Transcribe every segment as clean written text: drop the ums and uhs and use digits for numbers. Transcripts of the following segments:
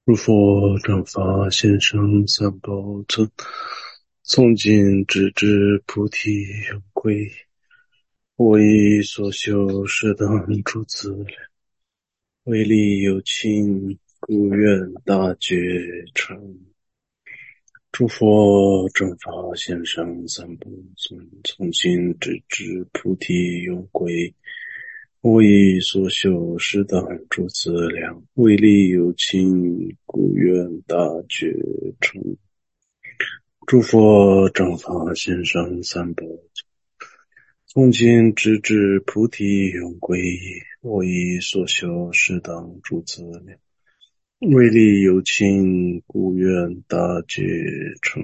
如佛正法先生三宝尊，从今直至菩提永归。我以所修适当诸资粮，为利有情，故愿大觉成。诸佛正法先生三宝尊，从今直至菩提永归。我以所修适当诸资粮，为利有情，故愿大觉成。诸佛正法先生三宝尊，从今直至菩提永归。我以所修适当诸资粮，为利有情，故愿大觉成。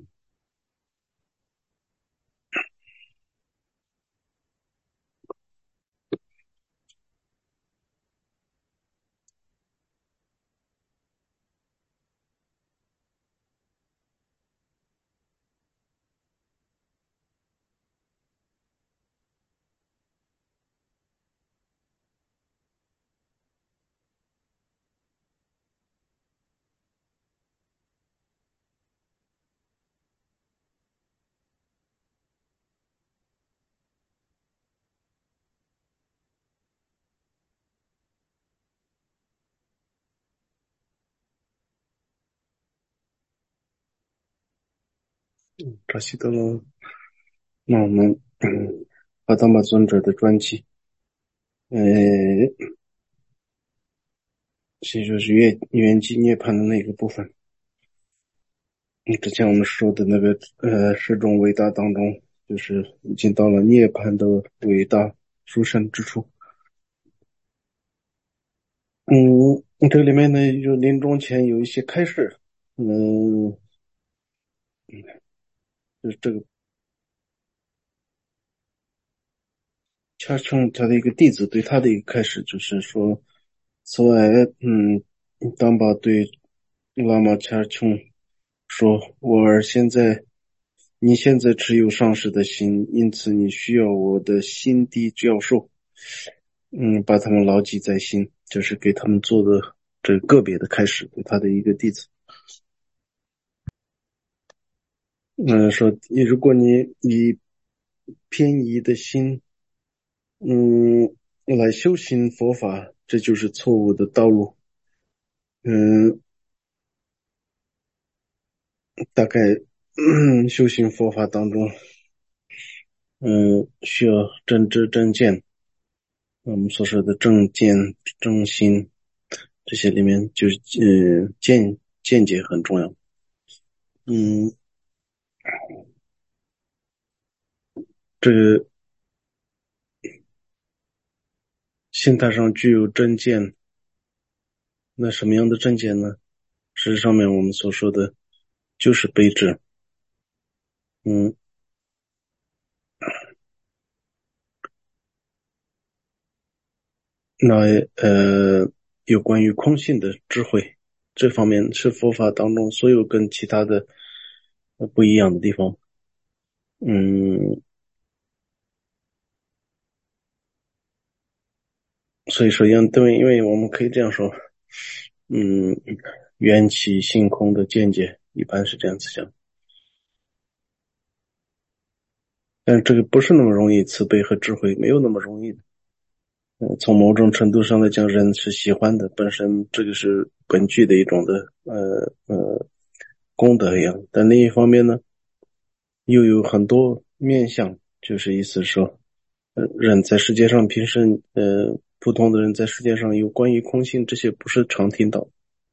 扎西德罗，那我们巴达玛尊者的传记，其实就是圆寂涅槃的那个部分。之前我们说的那个十种伟大当中，就是已经到了涅槃的伟大殊胜之处。这里面呢，就临终前有一些开示，就是这个恰称他的一个弟子对他的一个开示，就是说，此外，当巴对拉玛恰琼说，你现在持有上师的心，因此你需要我的心地教授，把他们牢记在心，这是给他们做的这个别的开始，对他的一个弟子。说如果你以偏移的心，来修行佛法，这就是错误的道路。大概修行佛法当中，需要正知正见，我们所说的正见正心，这些里面就是见解很重要。这个心态上具有正见，那什么样的正见呢？是上面我们所说的就是悲智。那有关于空性的智慧，这方面是佛法当中所有跟其他的不一样的地方。所以说因为我们可以这样说，缘起性空的见解一般是这样子讲，但是这个不是那么容易，慈悲和智慧没有那么容易的。从某种程度上来讲，人是喜欢的，本身这个是本具的一种的功德一样，但另一方面呢，又有很多面向，就是意思说，人在世界上平时普通的人在世界上有关于空性这些不是常听到，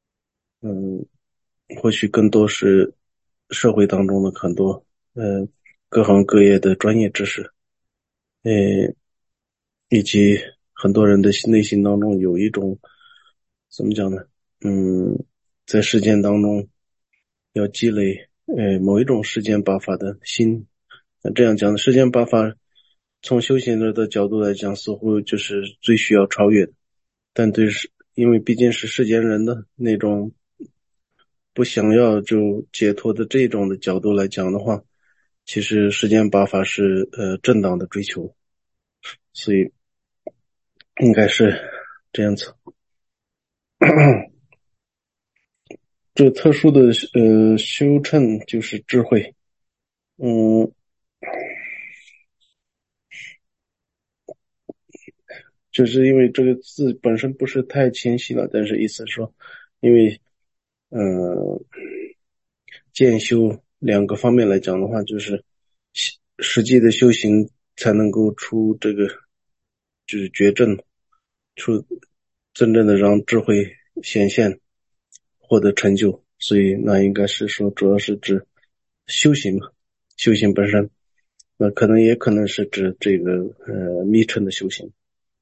或许更多是社会当中的很多各行各业的专业知识，呃，以及很多人的内心当中有一种怎么讲呢？在实践当中要积累某一种世间八法的心。那这样讲的世间八法，从修行者的角度来讲，似乎就是最需要超越的。但因为毕竟是世间人的那种不想要就解脱的这种的角度来讲的话，其实世间八法是正当的追求，所以应该是这样子。 这个特殊的修称就是智慧。嗯，就是因为这个字本身不是太清晰了，但是意思是说，因为呃渐修两个方面来讲的话，就是实际的修行才能够出这个就是觉证，出真正的让智慧显现，获得成就。所以那应该是说主要是指修行嘛，修行本身，那可能也可能是指这个密乘的修行。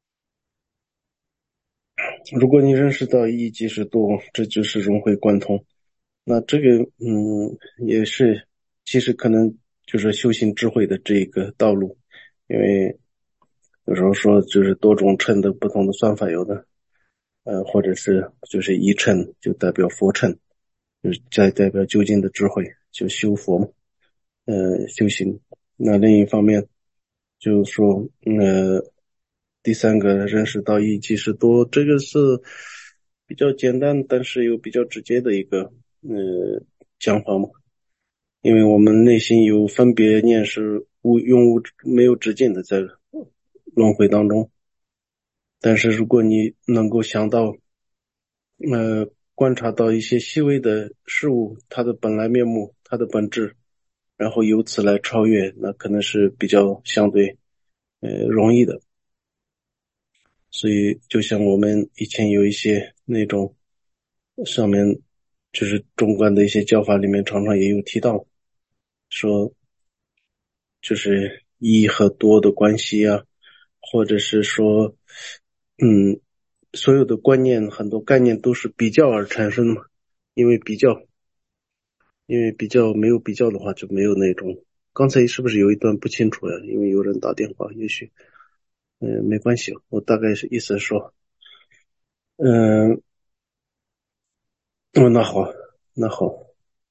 如果你认识到一即是多，这就是融会贯通。那这个也是其实可能就是修行智慧的这个道路。因为有时候说就是多种称的不同的算法有的，或者是就是一称就代表佛称，就是代表究竟的智慧，就修佛嘛，修行。那另一方面就是说，第三个认识到一即是多，这个是比较简单，但是又比较直接的一个讲法嘛。因为我们内心有分别念是永无没有止境的在轮回当中，但是如果你能够想到观察到一些细微的事物，它的本来面目，它的本质，然后由此来超越，那可能是比较相对容易的。所以就像我们以前有一些那种上面就是中观的一些教法里面常常也有提到，说就是一和多的关系啊，或者是说所有的观念很多概念都是比较而产生的嘛。因为比较因为比较没有比较的话就没有那种。刚才是不是有一段不清楚呀？因为有人打电话，也许没关系，我大概是意思是说嗯。那好，那好，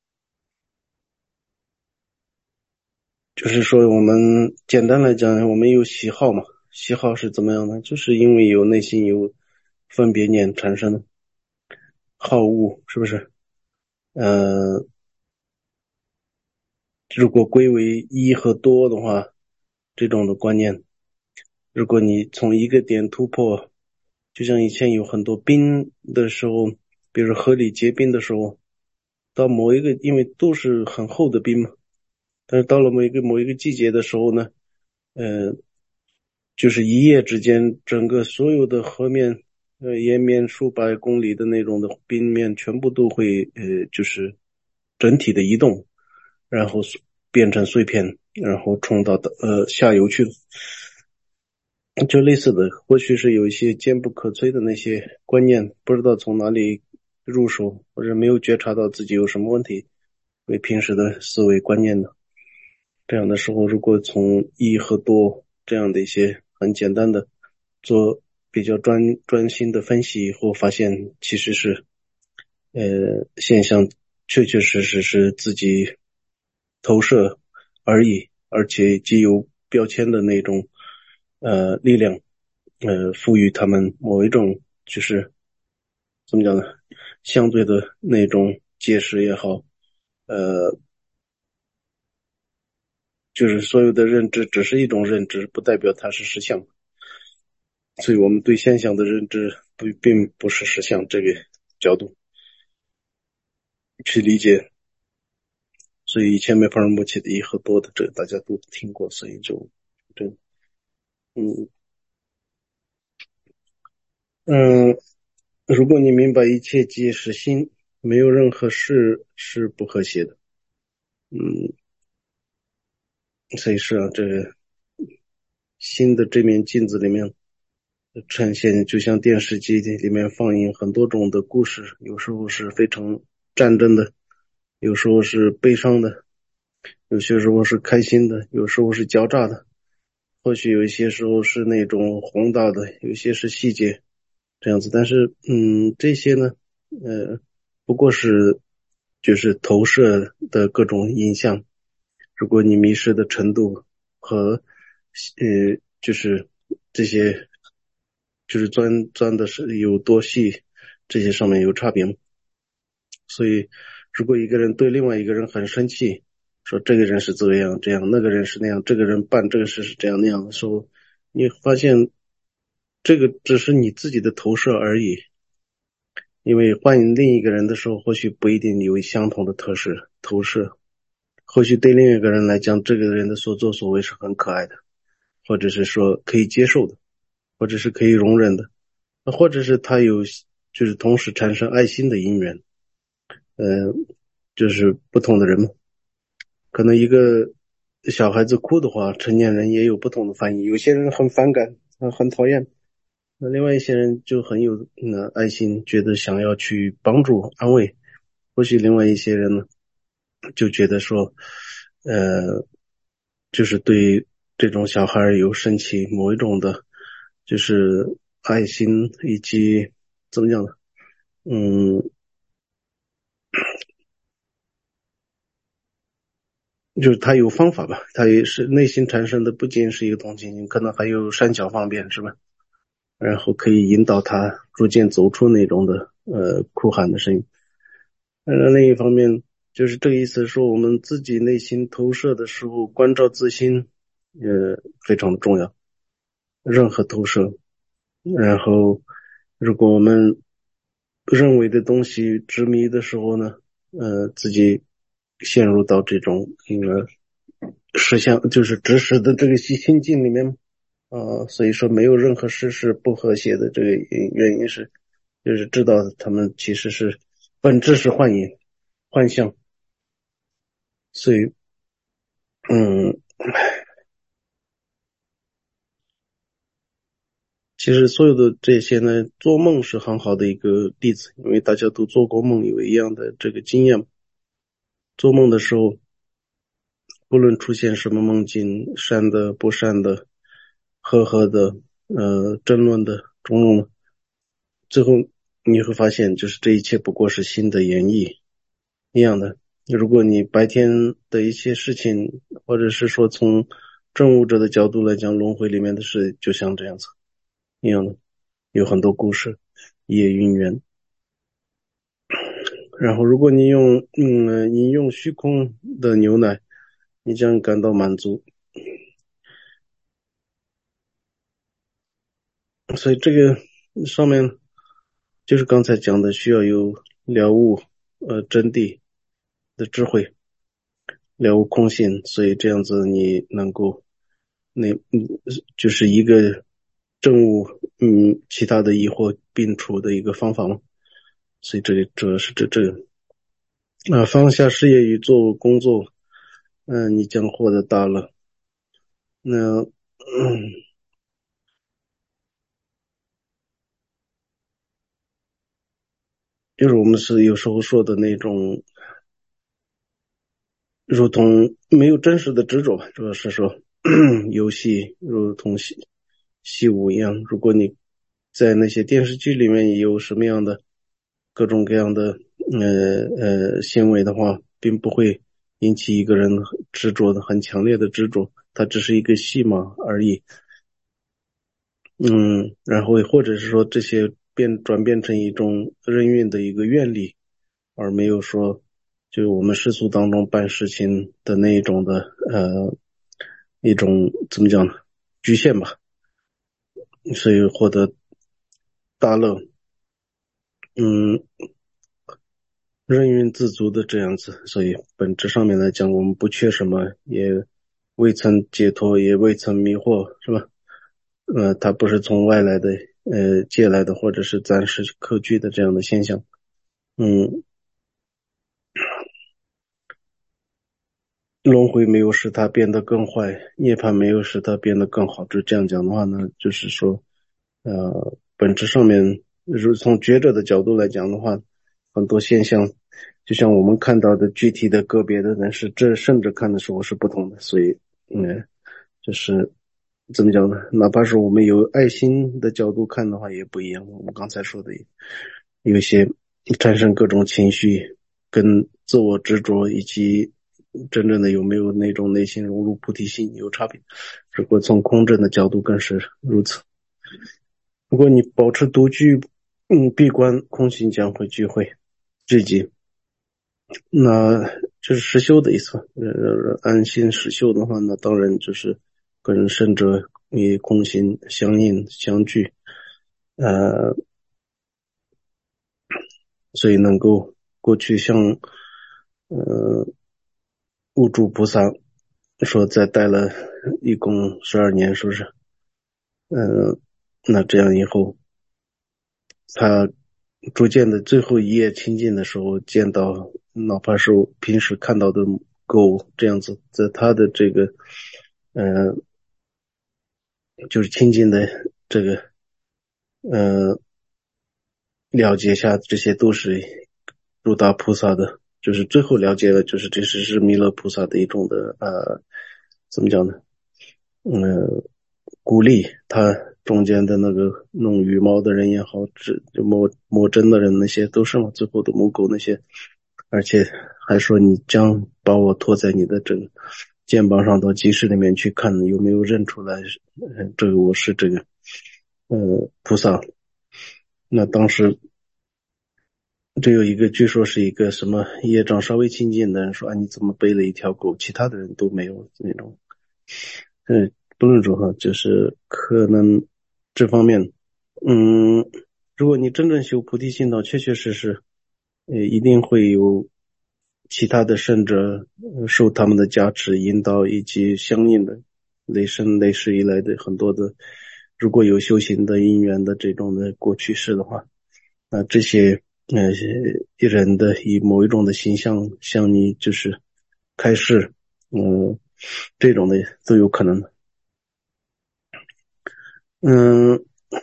就是说我们简单来讲，我们有喜好嘛，喜好是怎么样呢？就是因为有内心有分别念产生的好恶，是不是？呃，如果归为一和多的话，这种的观念，如果你从一个点突破，就像以前有很多冰的时候，比如河里结冰的时候，到某一个，因为都是很厚的冰嘛，但是到了某一个季节的时候呢，呃，就是一夜之间，整个所有的河面，延绵数百公里的那种的冰面，全部都会，就是整体的移动，然后变成碎片，然后冲到下游去。就类似的，或许是有一些坚不可摧的那些观念，不知道从哪里入手，或者没有觉察到自己有什么问题，为平时的思维观念的。这样的时候，如果从一和多这样的一些很简单的做比较专心的分析以后，发现其实是现象确确实实是自己投射而已，而且既有标签的那种力量，赋予他们某一种就是怎么讲呢，相对的那种解释也好，呃，就是所有的认知只是一种认知，不代表它是实相。所以我们对现象的认知并不是实相这个角度去理解。所以以前没法儿默契的一和多的这个大家都听过，所以就这嗯嗯，如果你明白一切皆是心，没有任何事是不和谐的。嗯，所以是啊，这个心的这面镜子里面呈现，就像电视机里面放映很多种的故事，有时候是非常战争的，有时候是悲伤的，有些时候是开心的，有时候是狡诈的，或许有一些时候是那种宏大的，有些是细节这样子。但是这些呢不过是就是投射的各种影像。如果你迷失的程度和就是这些就是钻的是有多细，这些上面有差别吗？ 所以如果一个人对另外一个人很生气，说这个人是这样这样，那个人是那样，这个人办这个事是这样那样的时候，你发现这个只是你自己的投射而已。因为换另一个人的时候，或许不一定有相同的投射，或许对另一个人来讲，这个人的所作所为是很可爱的，或者是说可以接受的，或者是可以容忍的，或者是他有就是同时产生爱心的因缘。呃，就是不同的人嘛，可能一个小孩子哭的话，成年人也有不同的反应，有些人很反感，很讨厌，那另外一些人就很有爱心，觉得想要去帮助安慰。或许另外一些人呢，就觉得说就是对这种小孩有升起某一种的就是爱心，以及怎么讲呢，嗯就是他有方法吧，他也是内心产生的不仅是一个同情心，可能还有善巧方便，是吧？然后可以引导他逐渐走出那种的哭喊的声音。另一方面，就是这个意思说，我们自己内心投射的时候，关照自心，非常的重要。任何投射，然后如果我们认为的东西执迷的时候呢，自己陷入到这种一个实相，就是知识的这个心境里面，所以说没有任何事是不和谐的。这个原因是，就是知道他们其实是本质是幻影、幻象，所以嗯，其实所有的这些呢，做梦是很好的一个例子，因为大家都做过梦，有一样的这个经验。做梦的时候，不论出现什么梦境，善的、不善的、和的、争论的、种种的，最后你会发现，就是这一切不过是新的演绎一样的。如果你白天的一些事情，或者是说从证悟者的角度来讲，轮回里面的事就像这样子一样的，有很多故事，夜云缘。然后，如果你饮用虚空的牛奶，你将感到满足。所以这个上面就是刚才讲的，需要有了悟真谛的智慧，了悟空性，所以这样子你能够那就是一个证悟其他的疑惑并处的一个方法嘛。所以这里主要是这个放下事业与做工作，你将获得大乐。那就是我们是有时候说的那种，如同没有真实的执着吧，主要是说游戏如同戏舞一样。如果你在那些电视剧里面有什么样的各种各样的行为的话，并不会引起一个人执着的很强烈的执着，它只是一个戏码而已。然后或者是说这些转变成一种任运的一个愿力，而没有说就我们世俗当中办事情的那一种的一种怎么讲呢，局限吧，所以获得大乐，嗯，任运自足的这样子。所以本质上面来讲，我们不缺什么，也未曾解脱，也未曾迷惑，是吧？它不是从外来的借来的，或者是暂时客居的这样的现象。嗯，轮回没有使它变得更坏，涅槃没有使它变得更好。就这样讲的话呢，就是说，本质上面，就是从觉者的角度来讲的话，很多现象，就像我们看到的具体的个别的人是这甚至看的时候是不同的。所以，就是怎么讲呢？哪怕是我们有爱心的角度看的话，也不一样。我们刚才说的，有一些产生各种情绪，跟自我执着以及真正的有没有那种内心融入菩提心有差别。如果从空正的角度更是如此。如果你保持独居，闭关，空性将会聚会聚集。 那就是实修的意思。安心实修的话，那当然就是跟圣者以共心相应相聚，呃，所以能够过去像呃悟主菩萨说，在带了一共12年，是不是？那这样以后，他逐渐的最后一页亲近的时候，见到哪怕是我平时看到的狗这样子，在他的这个呃，就是亲近的这个呃了解下，这些都是如达菩萨的，就是最后了解了，就是这是弥勒菩萨的一种的怎么讲呢？鼓励他中间的那个弄羽毛的人也好，就磨针的人那些都是嘛，最后的母狗那些，而且还说你将把我托在你的这个肩膀上到集市里面去看有没有认出来，这个我是这个菩萨。那当时这有一个，据说是一个什么业障稍微亲近的人说啊，你怎么背了一条狗，其他的人都没有那种。不论如何，就是可能这方面，嗯，如果你真正修菩提心道，确确实实，一定会有其他的圣者受他们的加持、引导，以及相应的累生累世以来的很多的，如果有修行的因缘的这种的过去世的话，那这些人的以某一种的形象向你就是开示，嗯，这种的都有可能的。嗯，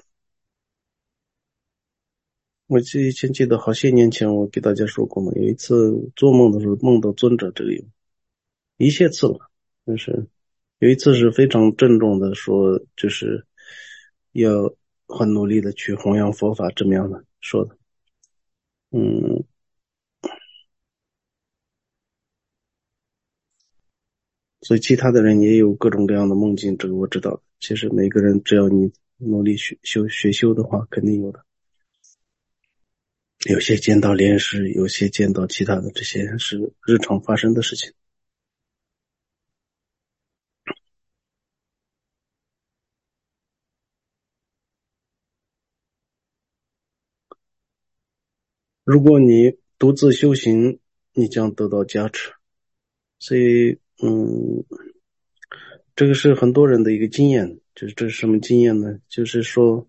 我以前记得好些年前我给大家说过嘛，有一次做梦的时候梦到尊者，这个有一些次了，就是有一次是非常郑重的说，就是要很努力的去弘扬佛法，这么样的说的。嗯，所以其他的人也有各种各样的梦境，这个我知道。其实每个人只要你努力学修的话，肯定有的。有些见到莲师，有些见到其他的，这些是日常发生的事情。如果你独自修行，你将得到加持。所以，这个是很多人的一个经验，就是这是什么经验呢？就是说，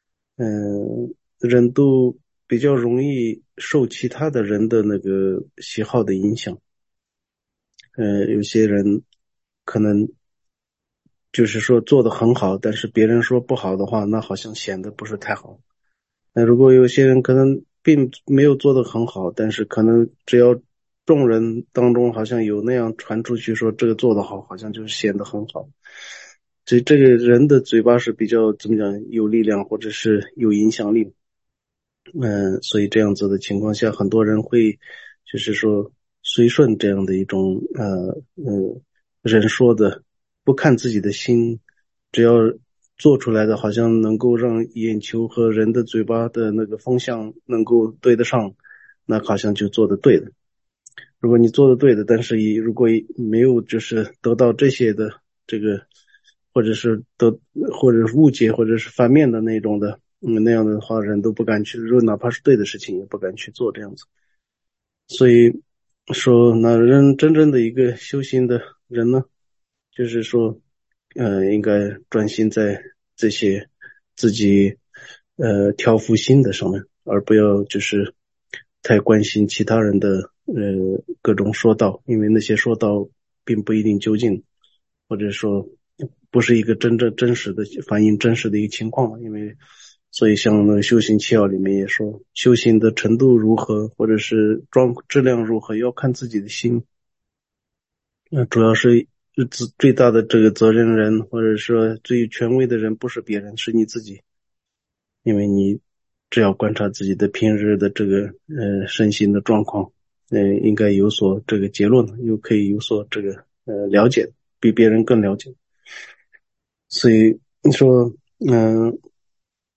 人都比较容易受其他的人的那个喜好的影响。有些人可能就是说做的很好，但是别人说不好的话，那好像显得不是太好。那如果有些人可能并没有做得很好，但是可能只要众人当中好像有那样传出去说这个做得好，好像就显得很好。所以这个人的嘴巴是比较怎么讲有力量或者是有影响力。所以这样子的情况下，很多人会就是说随顺这样的一种人说的，不看自己的心，只要做出来的好像能够让眼球和人的嘴巴的那个风向能够对得上，那好像就做的对的。如果你做的对的，但是如果没有就是得到这些的这个，或者是或者是误解，或者是反面的那种的，那样的话，人都不敢去，如果哪怕是对的事情，也不敢去做这样子。所以说，那人真正的一个修行的人呢，就是说，应该专心在这些自己调伏心的上面，而不要就是太关心其他人的各种说道，因为那些说道并不一定究竟，或者说不是一个真实的反映真实的一个情况，因为所以像那个修行七要里面也说，修行的程度如何，或者是质量如何，要看自己的心。那主要是最大的这个责任人，或者说最权威的人，不是别人，是你自己。因为你只要观察自己的平日的这个身心的状况，应该有所这个结论，又可以有所这个了解，比别人更了解。所以你说，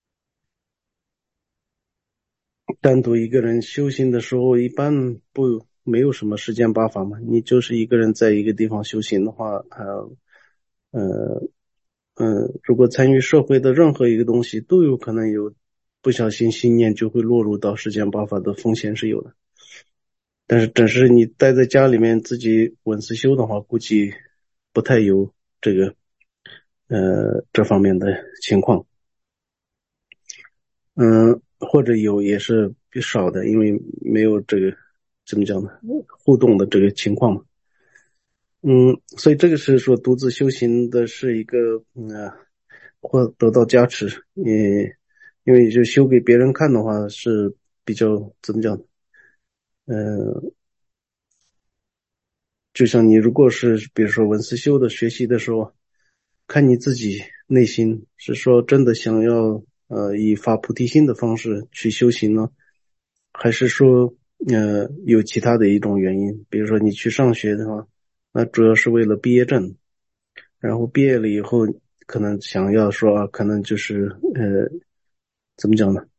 单独一个人修行的时候，一般没有什么世间八法嘛，你就是一个人在一个地方修行的话，呃如果参与社会的任何一个东西，都有可能有不小心心念就会落入到世间八法的风险是有的。但是只是你待在家里面自己稳思修的话，估计不太有这个这方面的情况。或者有也是比少的，因为没有这个怎么讲呢，互动的这个情况嘛。所以这个是说独自修行的是一个或得到加持，因为就修给别人看的话是比较怎么讲呢，呃，就像你如果是比如说文思修的学习的时候，看你自己内心是说真的想要以发菩提心的方式去修行呢，还是说有其他的一种原因，比如说你去上学的话，那主要是为了毕业证，然后毕业了以后可能想要说可能就是怎么讲呢？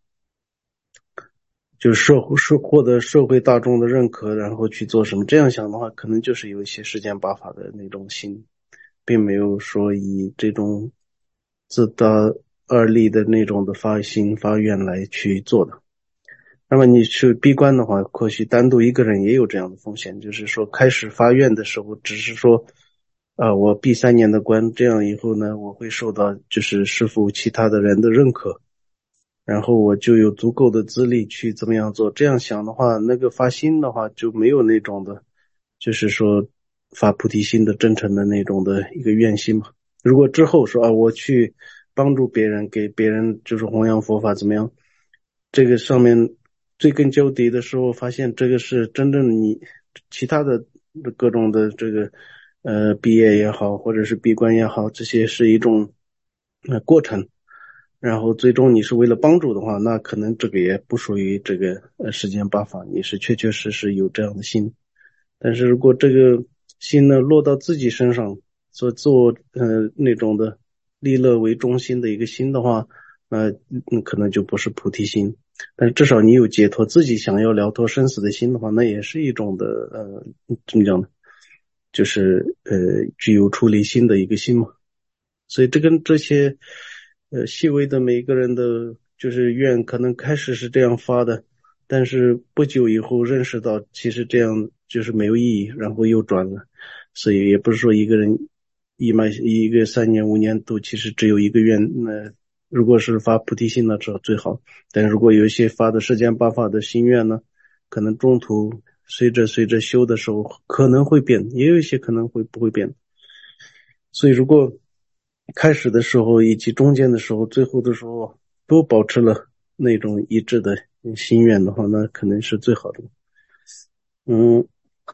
就是获得社会大众的认可，然后去做什么。这样想的话，可能就是有一些世间八法的那种心，并没有说以这种自大二利的那种的发心发愿来去做的。那么你去闭关的话，或许单独一个人也有这样的风险，就是说开始发愿的时候，只是说，我闭3年的关，这样以后呢，我会受到就是师父其他的人的认可。然后我就有足够的资历去怎么样做。这样想的话，那个发心的话就没有那种的，就是说发菩提心的真诚的那种的一个愿心嘛。如果之后说我去帮助别人，给别人就是弘扬佛法怎么样，这个上面追根究底的时候，发现这个是真正你其他的各种的这个毕业也好，或者是闭关也好，这些是一种过程。然后最终你是为了帮助的话，那可能这个也不属于这个世间八法，你是确确实实有这样的心。但是如果这个心呢落到自己身上，所做那种的利乐为中心的一个心的话，可能就不是菩提心。但是至少你有解脱自己想要了脱生死的心的话，那也是一种的怎么讲呢？就是具有出离心的一个心嘛。所以这跟这些细微的每一个人的就是愿可能开始是这样发的，但是不久以后认识到其实这样就是没有意义，然后又转了。所以也不是说一个人一个3年5年度其实只有一个愿，那如果是发菩提心呢最好，但如果有一些发的世间八法的心愿呢，可能中途随着修的时候可能会变，也有一些可能会不会变。所以如果开始的时候以及中间的时候最后的时候都保持了那种一致的心愿的话，那可能是最好的。嗯，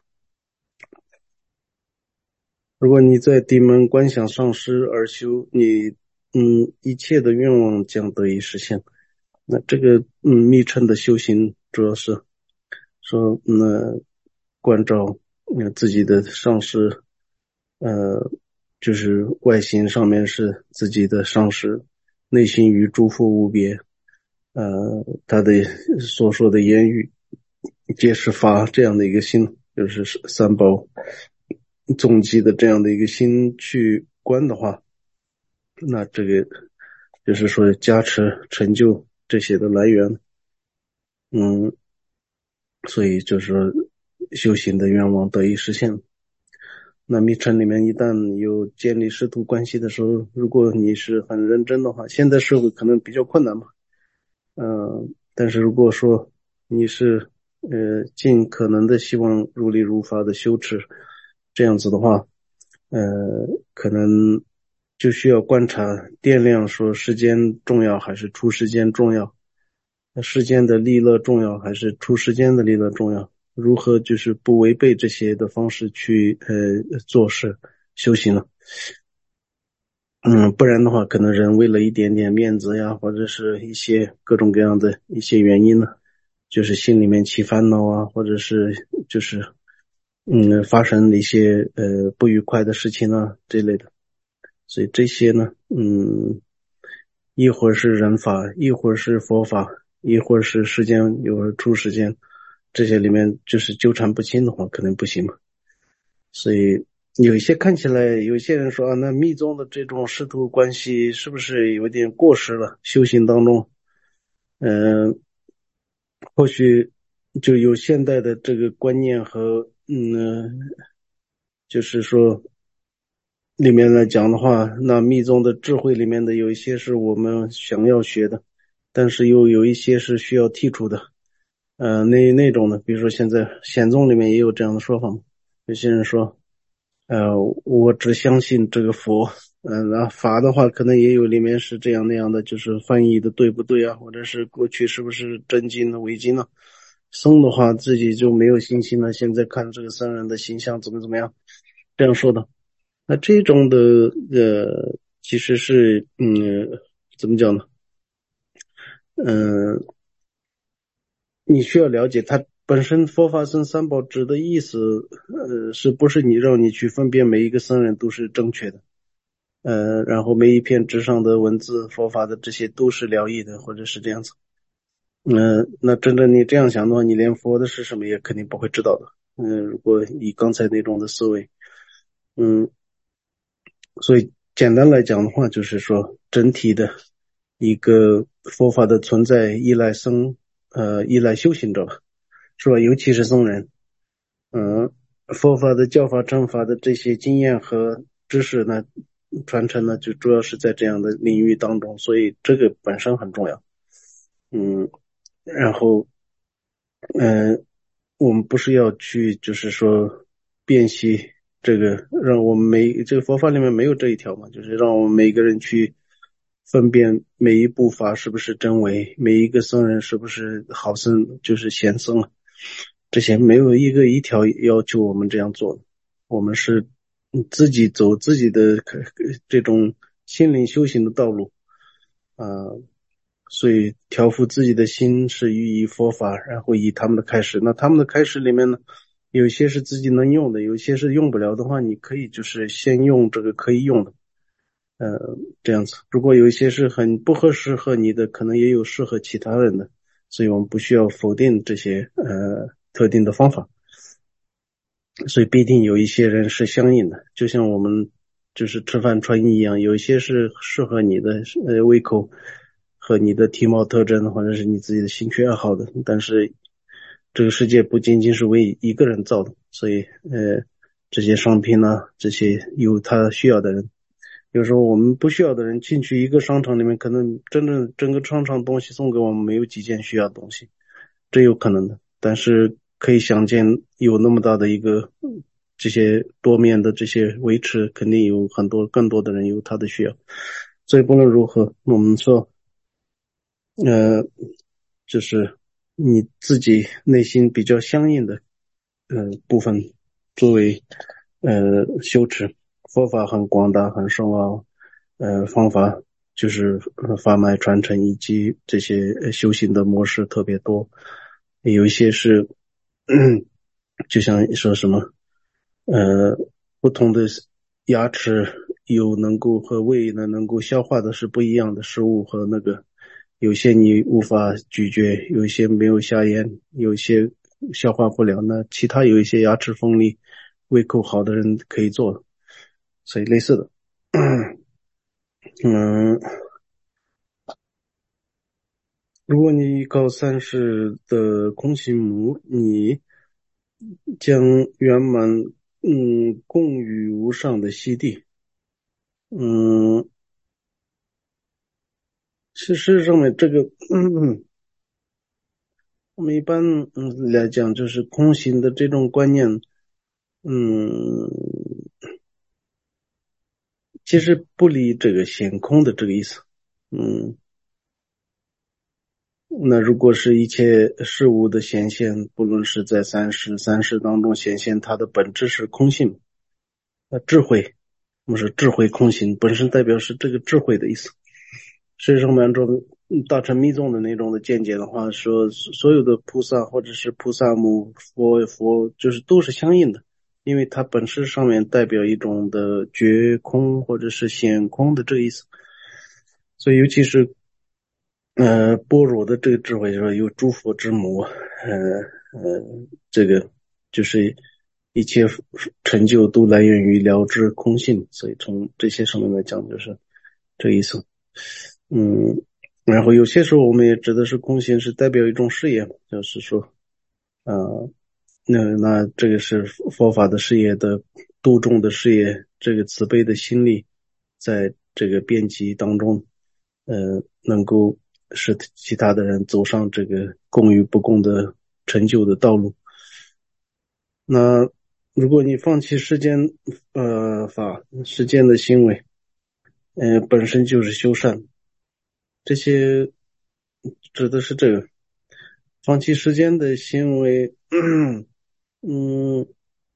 如果你在地门观想上师而修，你一切的愿望将得以实现。那这个密乘的修行主要是说关照自己的上师，就是外形上面是自己的上师，内心与诸佛无别，他的所说的言语皆是发这样的一个心，就是三宝总集的这样的一个心去观的话，那这个就是说加持成就这些的来源。嗯，所以就是说修行的愿望得以实现。那密乘里面一旦有建立师徒关系的时候，如果你是很认真的话，现在社会可能比较困难嘛，但是如果说你是尽可能的希望如理如法的修持，这样子的话，可能就需要观察掂量说时间重要还是出时间重要，世间的利乐重要还是出世间的利乐重要？如何就是不违背这些的方式去做事修行呢？不然的话，可能人为了一点点面子呀，或者是一些各种各样的一些原因呢，就是心里面起烦恼啊，或者是就是发生了一些不愉快的事情啊这类的。所以这些呢，一会儿是人法，一会儿是佛法，一会儿是时间，一会儿出时间， 这些里面就是纠缠不清的话，可能不行嘛。所以有一些看起来，有些人说啊，那密宗的这种师徒关系是不是有点过时了？修行当中，或许就有现代的这个观念和就是说里面来讲的话，那密宗的智慧里面的有一些是我们想要学的，但是又有一些是需要剔除的。那种呢，比如说现在显宗里面也有这样的说法嘛，有些人说，我只相信这个佛，然后法的话可能也有里面是这样那样的，就是翻译的对不对啊，或者是过去是不是真经呢、伪经呢？僧的话自己就没有信心了，现在看这个僧人的形象怎么样，这样说的。那这种的其实是怎么讲呢？嗯、你需要了解它本身佛法僧三宝指的意思，是不是你让你去分辨每一个僧人都是正确的？然后每一篇纸上的文字，佛法的这些都是疗愈的，或者是这样子。那真正你这样想的话，你连佛的是什么也肯定不会知道的。如果以刚才那种的思维，嗯，所以简单来讲的话，就是说整体的一个佛法的存在依赖依赖修行者吧，是吧？尤其是僧人，嗯，佛法的教法、正法的这些经验和知识呢，传承呢，就主要是在这样的领域当中，所以这个本身很重要。嗯，然后，嗯，我们不是要去，就是说辨析这个，让我们这个佛法里面没有这一条嘛，就是让我们每个人去分辨每一部法是不是真伪，每一个僧人是不是好僧，就是贤僧啊，这些没有一条要求我们这样做的，我们是自己走自己的这种心灵修行的道路。啊、所以调伏自己的心是寓意佛法，然后以他们的开始。那他们的开始里面呢，有一些是自己能用的，有一些是用不了的话，你可以就是先用这个可以用的，这样子。如果有一些是很不合适合你的，可能也有适合其他人的，所以我们不需要否定这些特定的方法。所以必定有一些人是相应的，就像我们就是吃饭穿衣一样，有一些是适合你的胃口和你的体貌特征，或者是你自己的兴趣爱好的。但是这个世界不仅仅是为一个人造的，所以这些商品呢，这些有他需要的人。有时候我们不需要的人进去一个商场里面，可能真正整个商场东西送给我们没有几件需要的东西。这有可能的，但是可以想见，有那么大的一个这些多面的这些维持，肯定有很多更多的人有他的需要，所以不论如何，我们说，呃，就是你自己内心比较相应的部分作为修持，佛法很广大很深奥，方法就是法脉传承以及这些修行的模式特别多，有一些是就像说什么呃不同的牙齿有能够和胃呢能够消化的是不一样的食物和那个有些你无法咀嚼，有一些没有下咽，有一些消化不良，那其他有一些牙齿锋利、胃口好的人可以做，所以类似的。嗯，如果你依靠三世的空行母，你将圆满共与无上的悉地。嗯，其实上面这个我们一般来讲，就是空行的这种观念，嗯，其实不离这个显空的这个意思。嗯，那如果是一切事物的显现，不论是在三世当中显现，它的本质是空性，智慧，我们说智慧空性本身代表是这个智慧的意思。实际上，按照大乘密宗的那种的见解的话，说所有的菩萨或者是菩萨母佛，就是都是相应的，因为它本质上面代表一种的觉空或者是显空的这个意思。所以，尤其是般若的这个智慧，就是有诸佛之母， 这个就是一切成就都来源于了知空性，所以从这些上面来讲就是这意思。然后有些时候我们也指的是空性是代表一种事业，就是说那这个是佛法的事业的度众的事业，这个慈悲的心力在这个遍及当中能够使其他的人走上这个共与不共的成就的道路。那如果你放弃世间世间的行为，本身就是修善，这些指的是这个放弃世间的行为。嗯，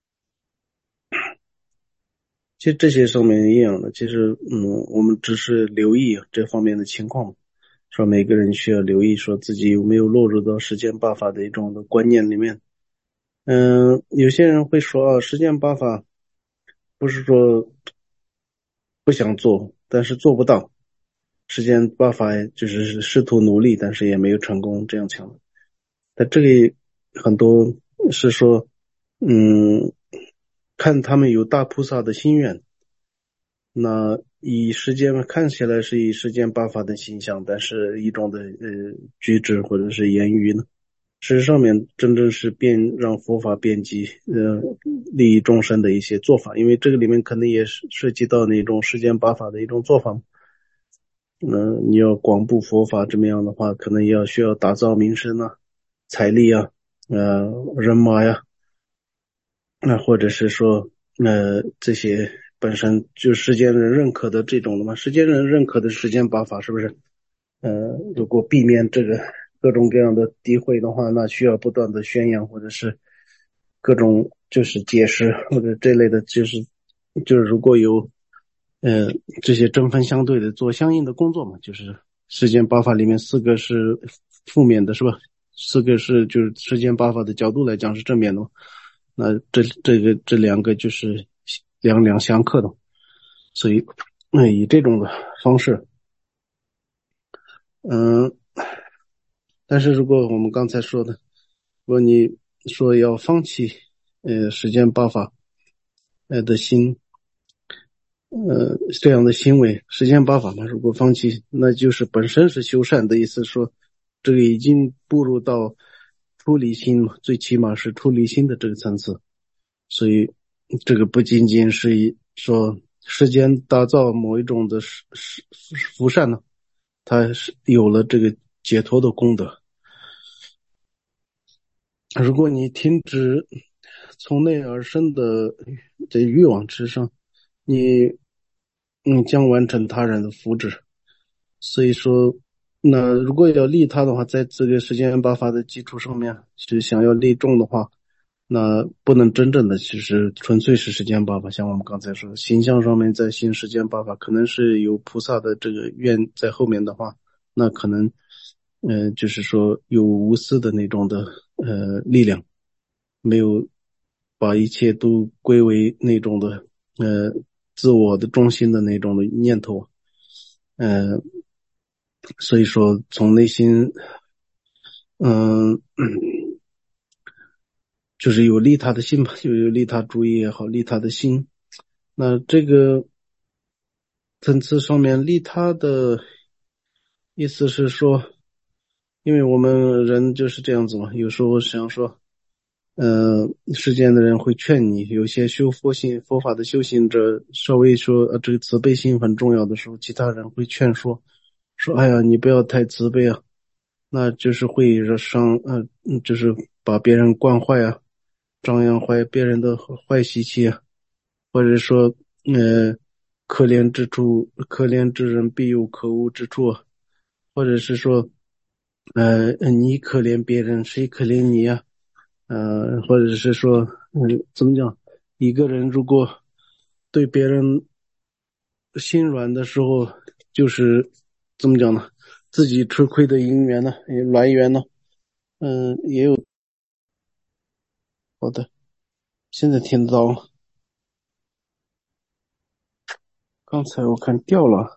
其实这些上面一样的，其实我们只是留意这方面的情况，说每个人需要留意，说自己有没有落入到世间八法的一种的观念里面。有些人会说世间八法不是说不想做，但是做不到。世间八法就是试图努力，但是也没有成功，这样讲。在这里很多是说，嗯，看他们有大菩萨的心愿，那以世间看起来是以世间八法的形象，但是一种的举止或者是言语呢，事实上面真正是让佛法遍及利益众生的一些做法，因为这个里面可能也是涉及到那种世间八法的一种做法。你要广布佛法这么样的话，可能需要打造名声啊、财力啊、人马呀，或者是说这些本身就世间人认可的这种的嘛，世间人认可的世间八法是不是？如果避免这个各种各样的诋毁的话，那需要不断的宣扬，或者是各种就是解释或者这类的，就是如果有呃这些针锋相对的做相应的工作嘛，就是世间八法里面四个是负面的，是吧？四个是就是世间八法的角度来讲是正面的嘛，那这两个就是两两相克的，所以以这种的方式。嗯，但是如果我们刚才说的，如果你说要放弃世间八法的心，这样的行为，世间八法嘛，如果放弃，那就是本身是修善的意思，说这个已经步入到出离心嘛，最起码是出离心的这个层次。所以这个不仅仅是说世间打造某一种的福善呢，它是有了这个解脱的功德。如果你停止从内而生的这欲望之上，你将完成他人的福祉。所以说，那如果要利他的话，在这个世间八法的基础上面，是想要利众的话，那不能真正的其实纯粹是世间八法。像我们刚才说，形象上面在行世间八法，可能是有菩萨的这个愿在后面的话，那可能就是说有无私的那种的力量，没有把一切都归为那种的自我的中心的那种的念头。呃，所以说从内心嗯就是有利他的心吧，就有利他主义也好，利他的心。那这个层次上面利他的意思是说，因为我们人就是这样子嘛，有时候想说世间的人会劝你，有些修佛法的修行者稍微说这个慈悲心很重要的时候，其他人会劝说哎呀你不要太慈悲啊，那就是会惹伤就是把别人惯坏啊，张扬坏别人的坏习气啊，或者说可怜之处可怜之人必有可恶之处啊，或者是说你可怜别人谁可怜你呀、或者是说，怎么讲？一个人如果对别人心软的时候，就是怎么讲呢？自己吃亏的因缘呢，来源呢，也有。好的，现在听得到了。刚才我看掉了。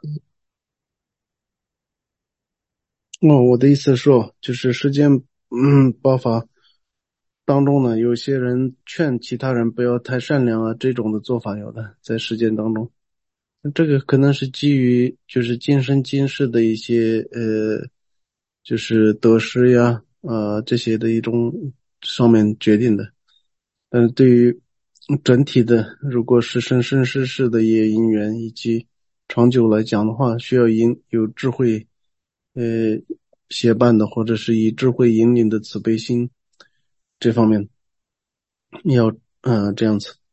我的意思是说，就是世间，八法当中呢，有些人劝其他人不要太善良啊，这种的做法有的在实践当中。这个可能是基于就是今生今世的一些就是得失呀这些的一种上面决定的。但是对于整体的，如果是生生世世的业因缘以及长久来讲的话，需要有智慧呃协办的，或者是以智慧引领的慈悲心这方面要这样子。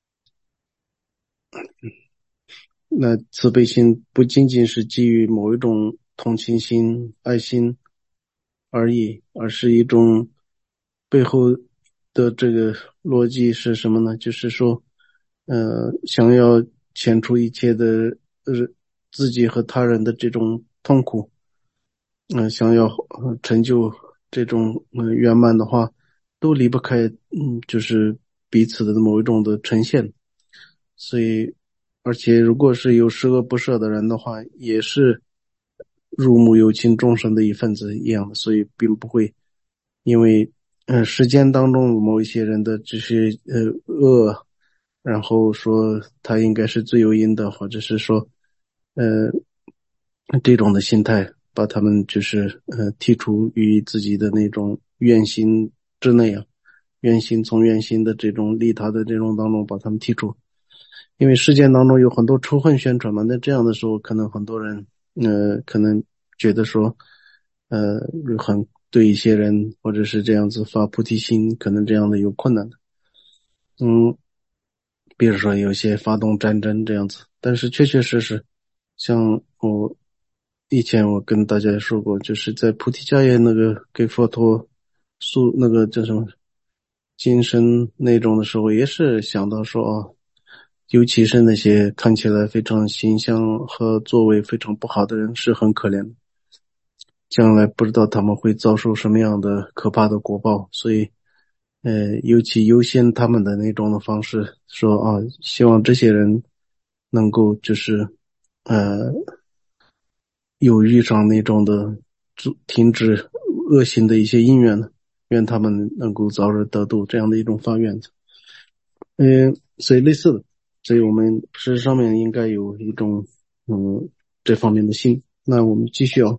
那慈悲心不仅仅是基于某一种同情心、爱心而已，而是一种背后的这个逻辑是什么呢？就是说，想要遣除一切的呃自己和他人的这种痛苦，想要成就这种圆满的话，都离不开就是彼此的某一种的呈现。所以，而且如果是有十恶不赦的人的话，也是入母有情众生的一份子一样的，所以并不会因为时间当中某一些人的这些恶，然后说他应该是罪有应得，或者是说呃这种的心态，把他们就是剔除于自己的那种愿心之内啊，从愿心的这种利他的这种当中把他们剔除。因为事件当中有很多仇恨宣传嘛，那这样的时候，可能很多人，可能觉得说，很对一些人或者是这样子发菩提心，可能这样的有困难的，嗯，比如说有些发动战争这样子，但是确确实实，像我以前我跟大家说过，就是在菩提迦叶那个给佛陀那个叫什么金身那种的时候，也是想到说哦，尤其是那些看起来非常形象和作为非常不好的人是很可怜的，将来不知道他们会遭受什么样的可怕的果报，所以尤其优先他们的那种的方式，说啊，希望这些人能够就是呃有遇上那种的停止恶行的一些因缘呢，愿他们能够早日得度这样的一种发愿。所以类似的，所以我们事实上面应该有一种这方面的心。那我们继续哦，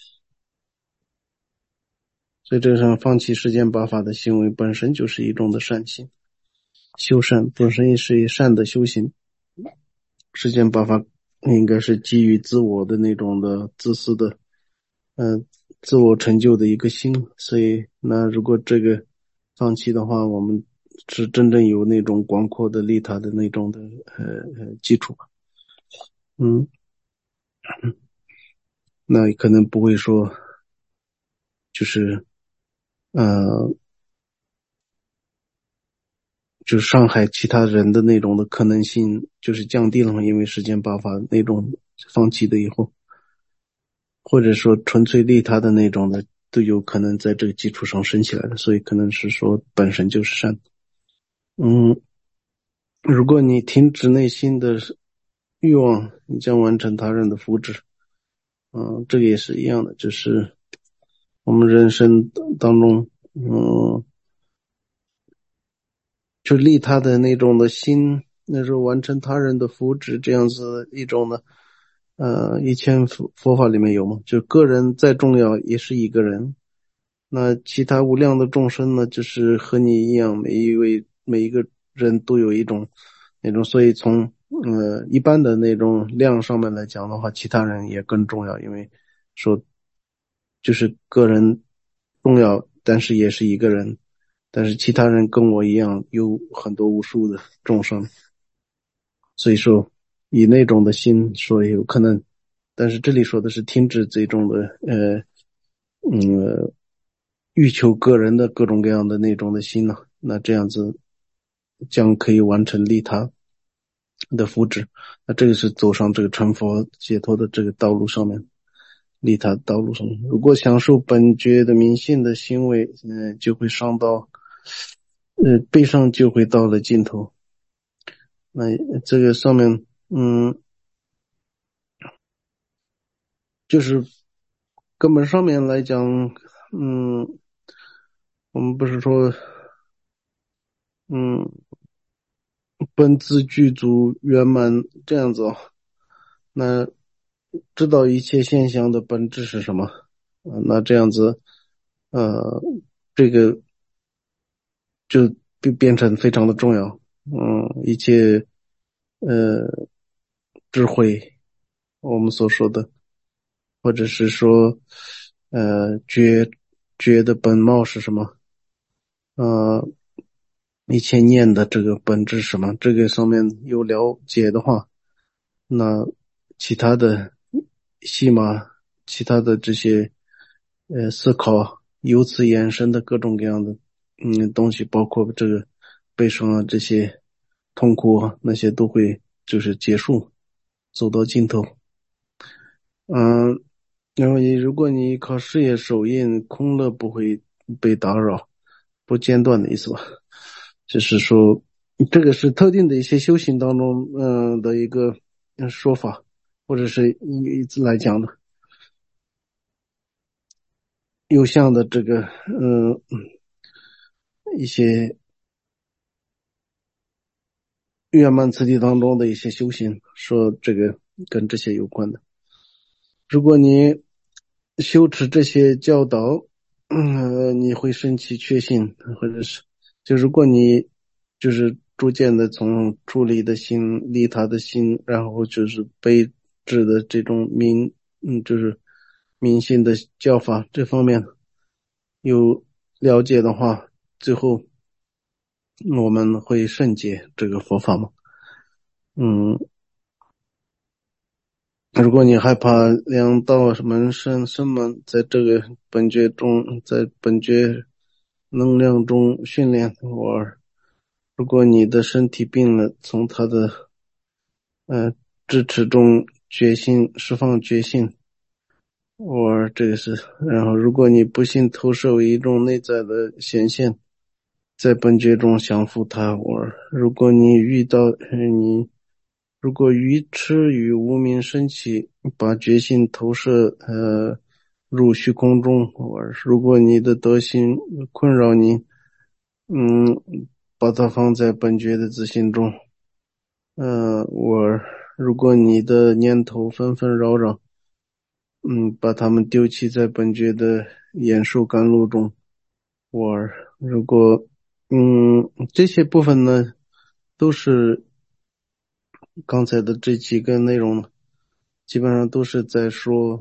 所以这上放弃世间八法的行为本身就是一种的善行，修善本身也是一善的修行。世间八法应该是基于自我的那种的自私的，呃，自我成就的一个心。所以，那如果这个放弃的话，我们是真正有那种广阔的利他的那种的基础。嗯，那可能不会说就是呃，就伤害其他人的那种的可能性就是降低了嘛，因为时间爆发那种放弃的以后，或者说纯粹利他的那种的，都有可能在这个基础上升起来的，所以可能是说本身就是善的。嗯，如果你停止内心的欲望，你将完成他人的福祉。这个也是一样的，就是我们人生当中，就利他的那种的心，那时候完成他人的福祉，这样子一种的，以前佛法里面有嘛，就个人再重要也是一个人，那其他无量的众生呢，就是和你一样，每一个人都有一种那种，所以从一般的那种量上面来讲的话，其他人也更重要，因为说就是个人重要，但是也是一个人。但是其他人跟我一样有很多无数的众生，所以说以那种的心说有可能，但是这里说的是停止这种的欲求个人的各种各样的那种的心呢，那这样子将可以完成利他的福祉，那这个是走上这个成佛解脱的这个道路上面。利他道路上面，如果享受本觉的迷信的行为，就会伤到悲伤就会到了尽头。那这个上面，就是根本上面来讲，我们不是说嗯，本自具足圆满这样子哦。那知道一切现象的本质是什么？那这样子，呃，这个就变成非常的重要。一切呃智慧，我们所说的，或者是说觉的本貌是什么？呃，一切念的这个本质是什么？这个上面有了解的话，那其他的戏码，其他的这些思考，由此衍生的各种各样的东西，包括这个悲伤啊这些痛苦啊那些都会就是结束，走到尽头。嗯，然后如果你靠事业手印，空了不会被打扰，不间断的意思吧？就是说，这个是特定的一些修行当中，的一个说法，或者是一字来讲的，有相的这个，一些圆满次第当中的一些修行，说这个跟这些有关的。如果你修持这些教导，你会升起确信，或者是就如果你就是逐渐的从出离的心、利他的心，然后就是悲智的这种就是明心的教法这方面有了解的话，最后我们会圣解这个佛法嘛。嗯，如果你害怕两道门生在这个本觉中，在本觉能量中训练我，如果你的身体病了，从他的支持中觉醒释放觉醒，这个是，然后如果你不幸投射为一种内在的显现，在本觉中降服他，如果你遇到你如果愚痴与无明升起，把觉性投射入虚空中，如果你的德行困扰你，嗯，把它放在本觉的自信中，如果你的念头纷纷扰扰，把它们丢弃在本觉的演受甘露中，我如果这些部分呢，都是刚才的这几个内容呢，基本上都是在说，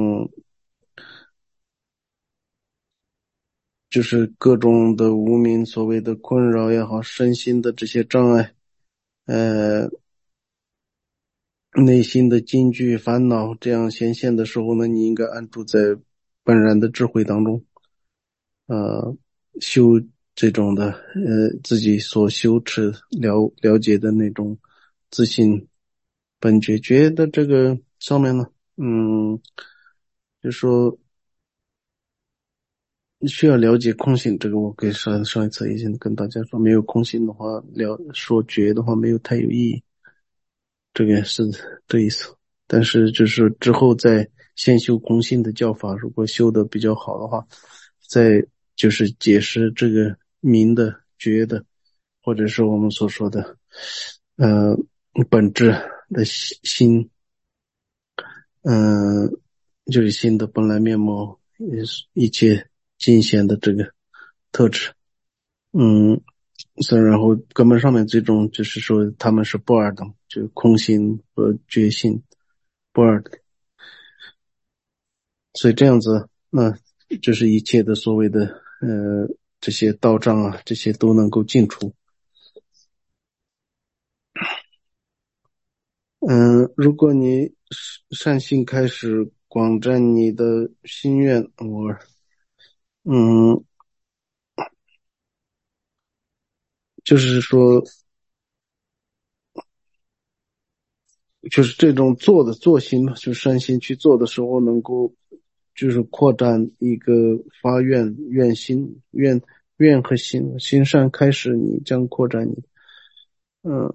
就是各种的无名所谓的困扰也好，身心的这些障碍，呃，内心的惊惧、烦恼这样显现的时候呢，你应该安住在本然的智慧当中，呃，修这种的，自己所修持了解的那种自信本觉的这个上面呢，就说需要了解空性，这个我给上一次已经跟大家说，没有空性的话，说觉的话没有太有意义，这个是这意思。但是就是之后再先修空性的教法，如果修的比较好的话，再就是解释这个明的、觉的，或者是我们所说的呃本质的心，嗯、就是心的本来面目，也是一切尽显的这个特质。嗯，然后根本上面最终就是说他们是不二的，就是空性和觉性不二的，所以这样子，那就是一切的所谓的这些道障啊，这些都能够尽除。如果你善心开始广占你的心愿，嗯，就是说就是这种做心嘛，就善心去做的时候，能够就是扩展一个发愿心愿和心善开始，你将扩展你嗯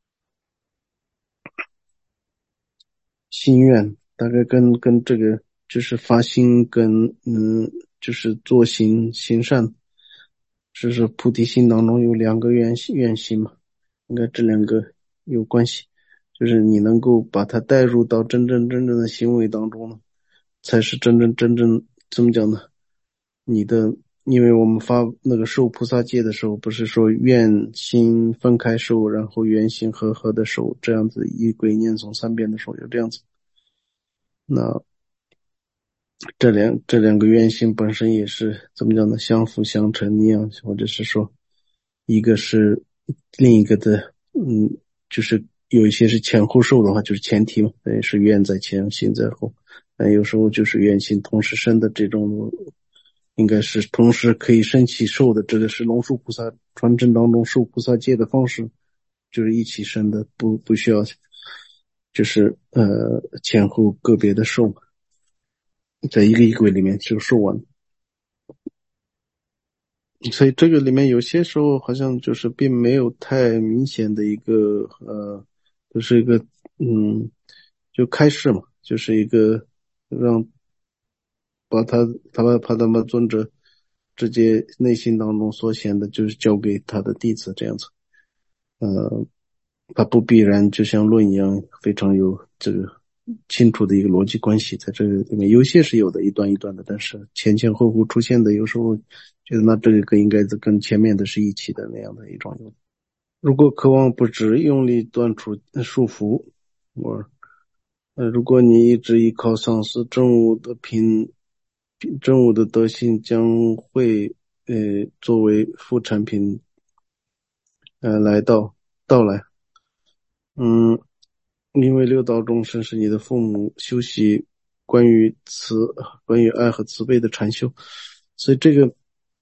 心愿，大概跟这个就是发心跟就是做行善是说菩提心当中有两个愿心嘛，应该这两个有关系，就是你能够把它带入到真正的行为当中呢，才是真正怎么讲呢？你的，因为我们发那个受菩萨戒的时候，不是说愿心分开受，然后愿心合的受，这样子一轨念诵3遍的时候，就这样子。那这两个愿心本身也是怎么讲呢？相辅相成一样，或者是说，一个是另一个的，就是有一些是前后受的话，就是前提嘛，是愿在前，心在后。有时候就是愿心同时生的这种，应该是同时可以升起受的，这个是龙树菩萨传承当中受菩萨戒的方式，就是一起生的，不需要，就是前后个别的受，在一个仪轨里面就受完。所以这个里面有些时候好像就是并没有太明显的一个就是一个嗯，就开示嘛，就是一个让把帕达玛尊者直接内心当中所显的，就是交给他的弟子这样子。呃，他不必然就像论一样非常有这个清楚的一个逻辑关系在这个里面，有些是有的，一段一段的，但是前前后后出现的，有时候觉得那这个应该跟前面的是一起的那样的一种。如果渴望不止，用力断除束缚，我如果你一直依靠上司正悟的德性，将会作为副产品到来。嗯，因为六道众生是你的父母，修习关于关于爱和慈悲的禅修，所以这个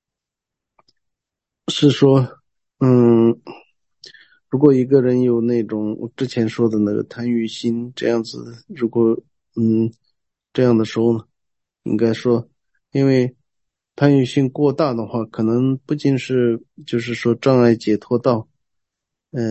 是说，嗯，如果一个人有那种我之前说的那个贪欲心这样子，如果嗯这样的时候呢，应该说，因为贪欲心过大的话，可能不仅是就是说障碍解脱道，呃，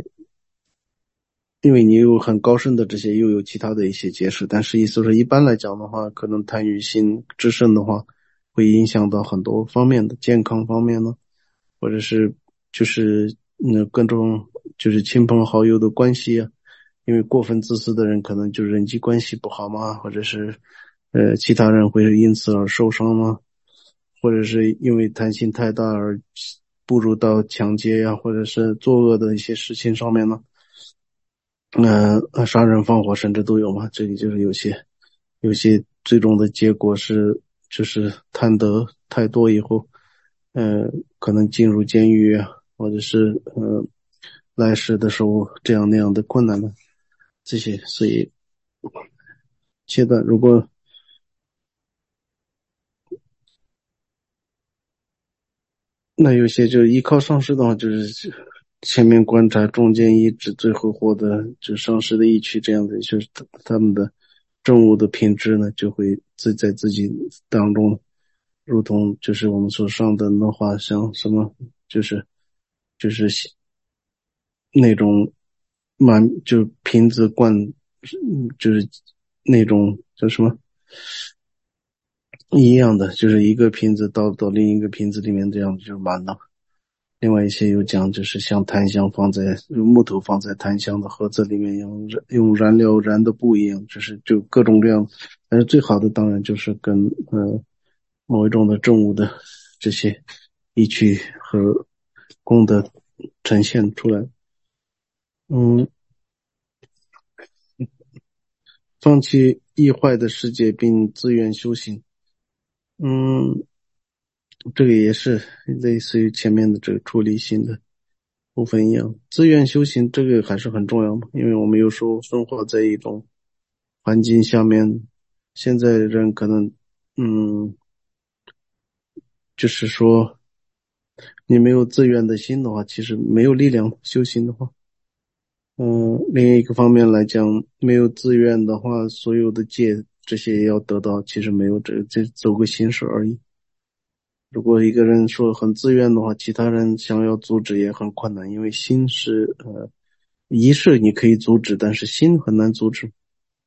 因为你有很高深的这些，又有其他的一些解释，但是意思是一般来讲的话，可能贪欲心之盛的话，会影响到很多方面的健康方面呢，或者是就是各种就是亲朋好友的关系啊，因为过分自私的人可能就人际关系不好嘛，或者是其他人会因此而受伤吗？或者是因为贪心太大而步入到抢劫呀，或者是作恶的一些事情上面呢？杀人放火甚至都有嘛。这里就是有些最终的结果是，就是贪得太多以后，可能进入监狱啊，或者是来世的时候这样那样的困难的这些，所以切断如果那有些就依靠上师的话，就是前面观察，中间一致，最后获得就上师的意趣，这样子，就是他们的政务的品质呢，就会在自己当中，如同就是我们所上的那话，像什么，就是那种就瓶子灌，就是那种叫什么一样的，就是一个瓶子到另一个瓶子里面，这样就满了。另外一些有讲，就是像檀香木头放在檀香的盒子里面，用燃料燃的不一样，就各种各样。但是最好的当然就是跟某一种的正物的这些意趣和功德呈现出来。嗯，放弃易坏的世界并自愿修行。嗯，这个也是类似于前面的这个出离心的部分一样，自愿修行这个还是很重要嘛，因为我们有时候生活在一种环境下面，现在人可能，就是说你没有自愿的心的话，其实没有力量修行的话，另一个方面来讲，没有自愿的话，所有的戒这些要得到，其实没有这走个形式而已。如果一个人说很自愿的话，其他人想要阻止也很困难，因为心是仪式你可以阻止，但是心很难阻止。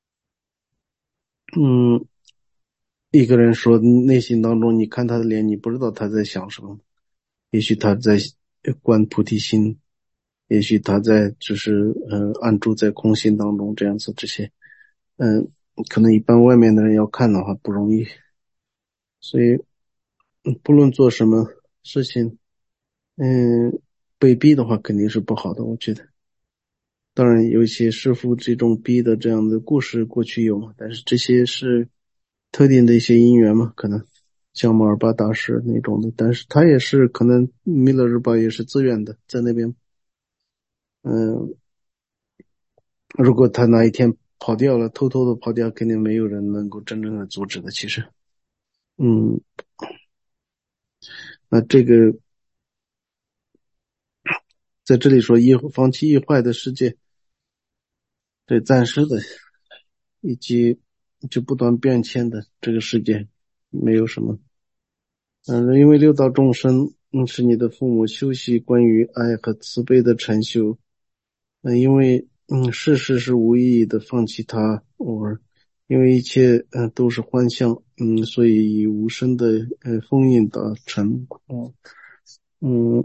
嗯，一个人说内心当中，你看他的脸，你不知道他在想什么。 也许他在观菩提心，也许他在就是安住在空心当中这样子，这些可能一般外面的人要看的话不容易，所以不论做什么事情，被逼的话肯定是不好的，我觉得。当然有一些师傅这种逼的这样的故事过去有嘛，但是这些是特定的一些因缘嘛，可能像摩尔巴大师那种的，但是他也是可能弥勒日巴也是自愿的在那边，嗯，如果他哪一天跑掉了，偷偷的跑掉，肯定没有人能够真正的阻止的。其实，嗯，那这个在这里说放弃易坏的世界，对暂时的，以及就不断变迁的这个世界，没有什么。因为六道众生，是你的父母修习关于爱和慈悲的禅修。因为世事是无意义的，放弃它，因为一切都是幻象，所以以无声的封印达成。嗯，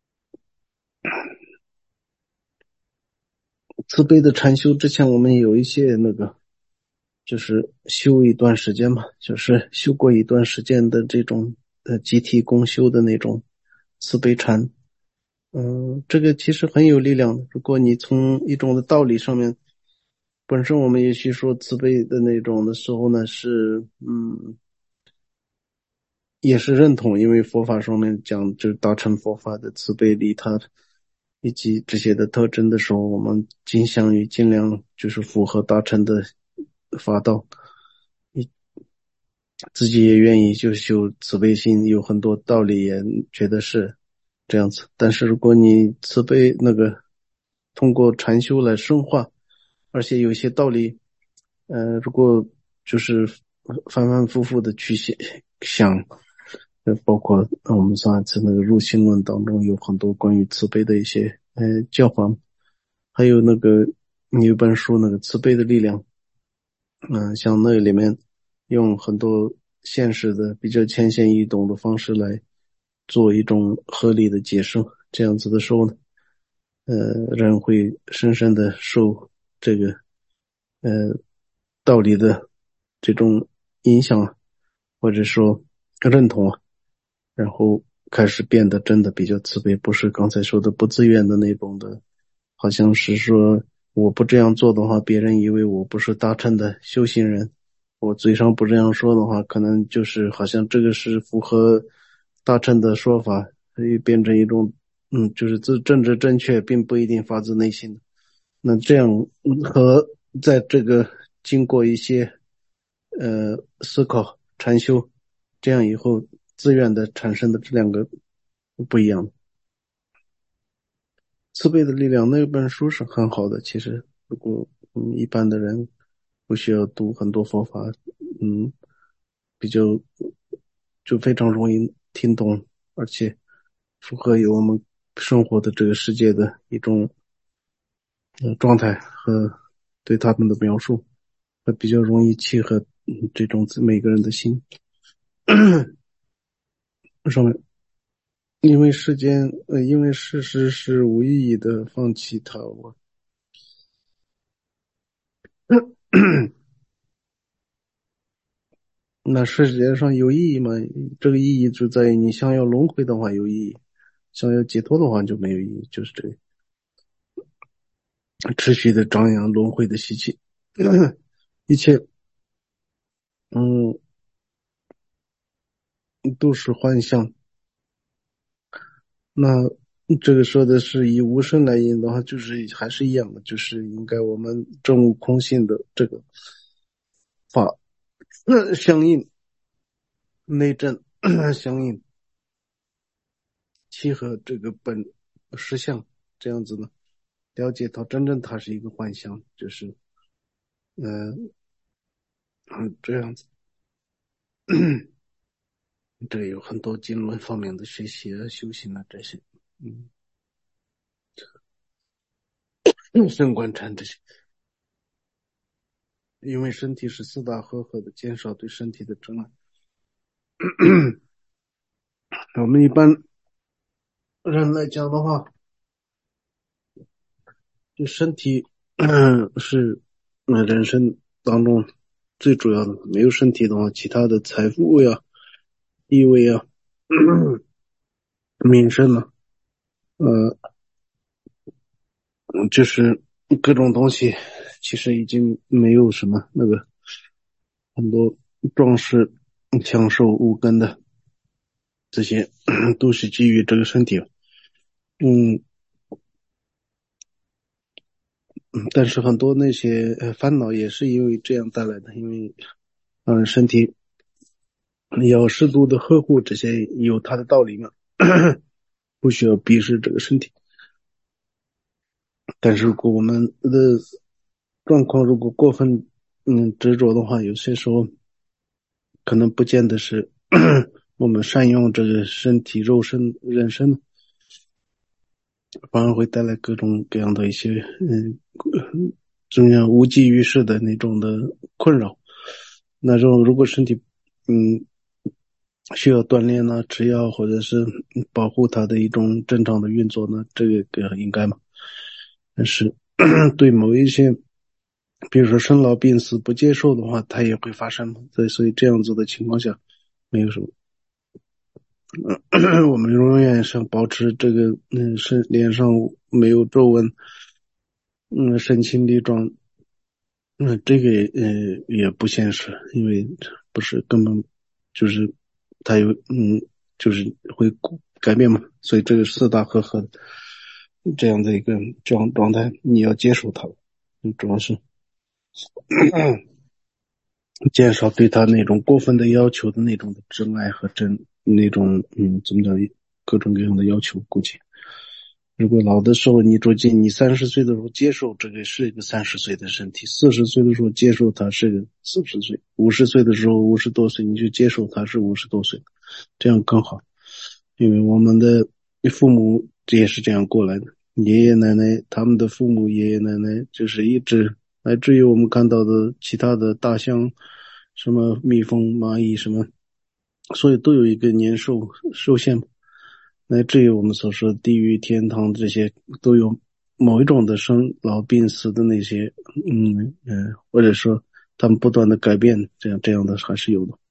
慈悲的禅修之前，我们有一些那个，就是修一段时间嘛，就是修过一段时间的这种集体共修的那种慈悲禅。这个其实很有力量的。如果你从一种的道理上面，本身我们也许说慈悲的那种的时候呢，也是认同，因为佛法上面讲就是大乘佛法的慈悲利他以及这些的特征的时候，我们倾向于尽量就是符合大乘的法道，自己也愿意就修慈悲心，有很多道理也觉得是这样子。但是如果你慈悲那个通过禅修来深化，而且有些道理，如果就是反反复复的去想，包括我们上一次那个入心论当中有很多关于慈悲的一些教法，还有那个有一本书那个慈悲的力量，像那里面用很多现实的比较浅显易懂的方式来做一种合理的解释，这样子的时候呢，人会深深的受这个呃道理的这种影响啊，或者说认同啊，然后开始变得真的比较慈悲，不是刚才说的不自愿的那种的，好像是说我不这样做的话，别人以为我不是大乘的修行人，我嘴上不这样说的话，可能就是好像这个是符合大乘的说法，所以变成一种就是政治正确，并不一定发自内心的。那这样和在这个经过一些思考禅修，这样以后自愿的产生的这两个不一样。慈悲的力量那本书是很好的，其实如果一般的人不需要读很多佛法，嗯，比较就非常容易听懂，而且符合于我们生活的这个世界的一种状态和对他们的描述，会比较容易契合这种每个人的心。上面因为事实是无意义的，放弃它，那世界上有意义吗？这个意义就在于你想要轮回的话有意义，想要解脱的话就没有意义，就是这个持续的张扬轮回的习气，一切嗯都是幻象。那这个说的是以无声来引的话，就是还是一样的，就是应该我们证悟空性的这个法相应内证相应契合这个本实相，这样子呢，了解到真正它是一个幻象，就是这样子。这有很多经论方面的学习啊、修行啊这些，嗯，升观禅这些，因为身体是四大合合的，减少对身体的障碍。我们一般人来讲的话，就身体，是人生当中最主要的。没有身体的话，其他的财富呀、地位呀、名声呢，呃，就是各种东西，其实已经没有什么那个很多壮士强寿无根的这些，都是基于这个身体。嗯，但是很多那些烦恼也是因为这样带来的，因为身体要适度的呵护，这些有它的道理嘛，不需要鄙视这个身体。但是如果我们的状况如果过分执着的话，有些时候可能不见得是我们善用这个身体肉身人身，反而会带来各种各样的一些怎么样无济于事的那种的困扰。那种如果身体嗯需要锻炼呢、吃药或者是保护它的一种正常的运作呢，这个应该嘛。但是对某一些，比如说生老病死不接受的话，它也会发生。所以这样子的情况下，没有什么，我们永远想保持这个脸上没有皱纹，神情力壮，这个也不现实，因为不是根本就是它有就是会改变嘛，所以这个四大和合这样的一个状态，你要接受它，主要是减少对他那种过分的要求的那种的真爱和那种怎么讲各种各样的要求，估计。如果老的时候你着急，你30岁的时候接受这个是一个30岁的身体，40岁的时候接受它是个40岁，50岁的时候50多岁你就接受它是50多岁，这样更好。因为我们的父母也是这样过来的，爷爷奶奶他们的父母爷爷奶奶就是一直乃至于我们看到的其他的大象、什么蜜蜂、蚂蚁什么，所以都有一个年寿限，乃至于我们所说的地狱、天堂这些都有某一种的生老病死的那些，或者说他们不断的改变，这样的还是有的。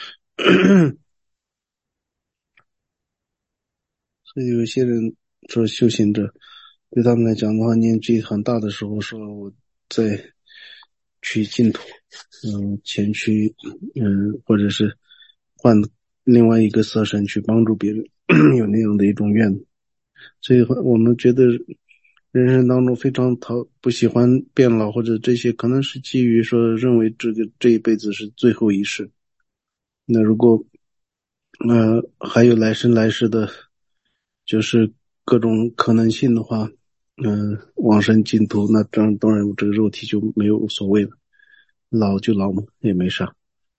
所以有一些人说修行者，对他们来讲的话，年纪很大的时候说我再去净土，前去，或者是换另外一个色身去帮助别人，有那样的一种愿。所以我们觉得人生当中非常不喜欢变老，或者这些可能是基于说认为这一辈子是最后一世。那如果还有来生来世的，就是各种可能性的话，往生净土，那当然这个肉体就没有所谓了，老就老嘛，也没啥。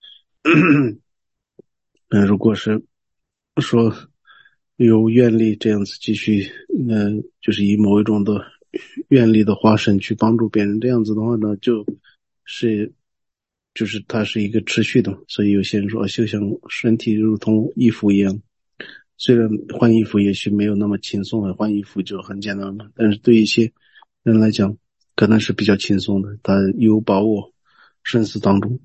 如果是说有愿力这样子继续，就是以某一种的愿力的化身去帮助别人，这样子的话呢，是就是它是一个持续的，所以有些人说，就像身体如同衣服一样，虽然换衣服也许没有那么轻松，换衣服就很简单了，但是对一些人来讲，可能是比较轻松的，他有把握生死当中。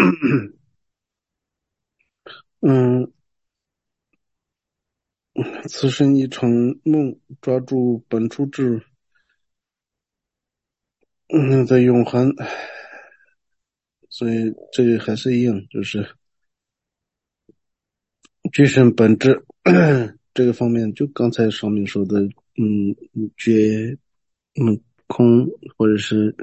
嗯，此生一场梦，抓住本初志，在永恒。所以这个还是一样，就是具身本质这个方面，就刚才上面说的，觉，空或者是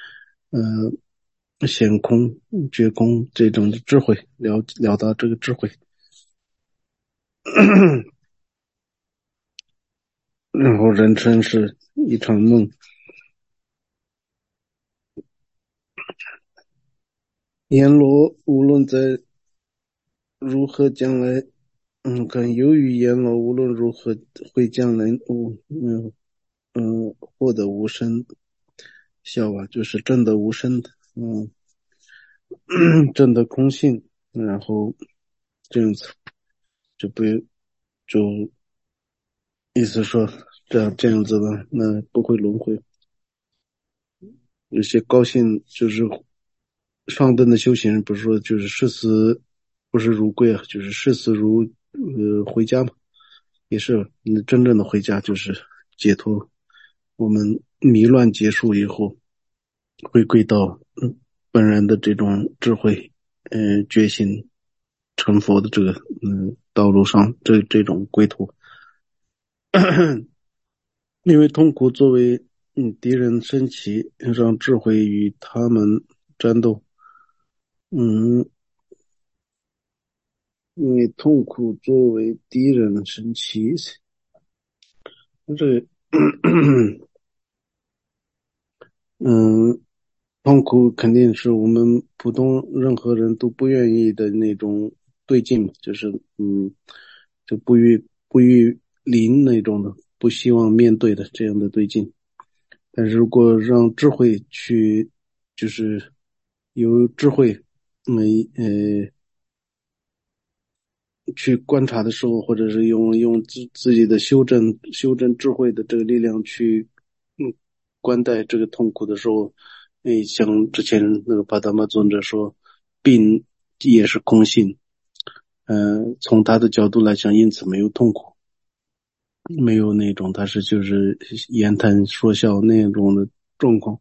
显空、觉空这种的智慧，了达这个智慧，然后人生是一场梦，阎罗无论在如何将来，跟由于阎罗无论如何会将来，获得无生效吧，就是证得无生的，证得空性，然后这样子就不就意思说这样子的，那不会轮回。有些高兴就是上等的修行人，不是说就是视死不是如归啊，就是视死如回家嘛，也是真正的回家就是解脱。我们迷乱结束以后，回归到本然的这种智慧，觉醒成佛的这个道路上，这种归途。因为痛苦作为敌人升起，让智慧与他们战斗。嗯，因为痛苦作为敌人升起，这嗯，痛苦肯定是我们普通任何人都不愿意的那种对境，就是就不予临那种的，不希望面对的这样的对境。但是如果让智慧去，就是有智慧，没去观察的时候，或者是用自己的修正智慧的这个力量去观待这个痛苦的时候，像之前那个巴达玛尊者说，病也是空性，从他的角度来讲，因此没有痛苦，没有那种他是就是言谈说笑那种的状况。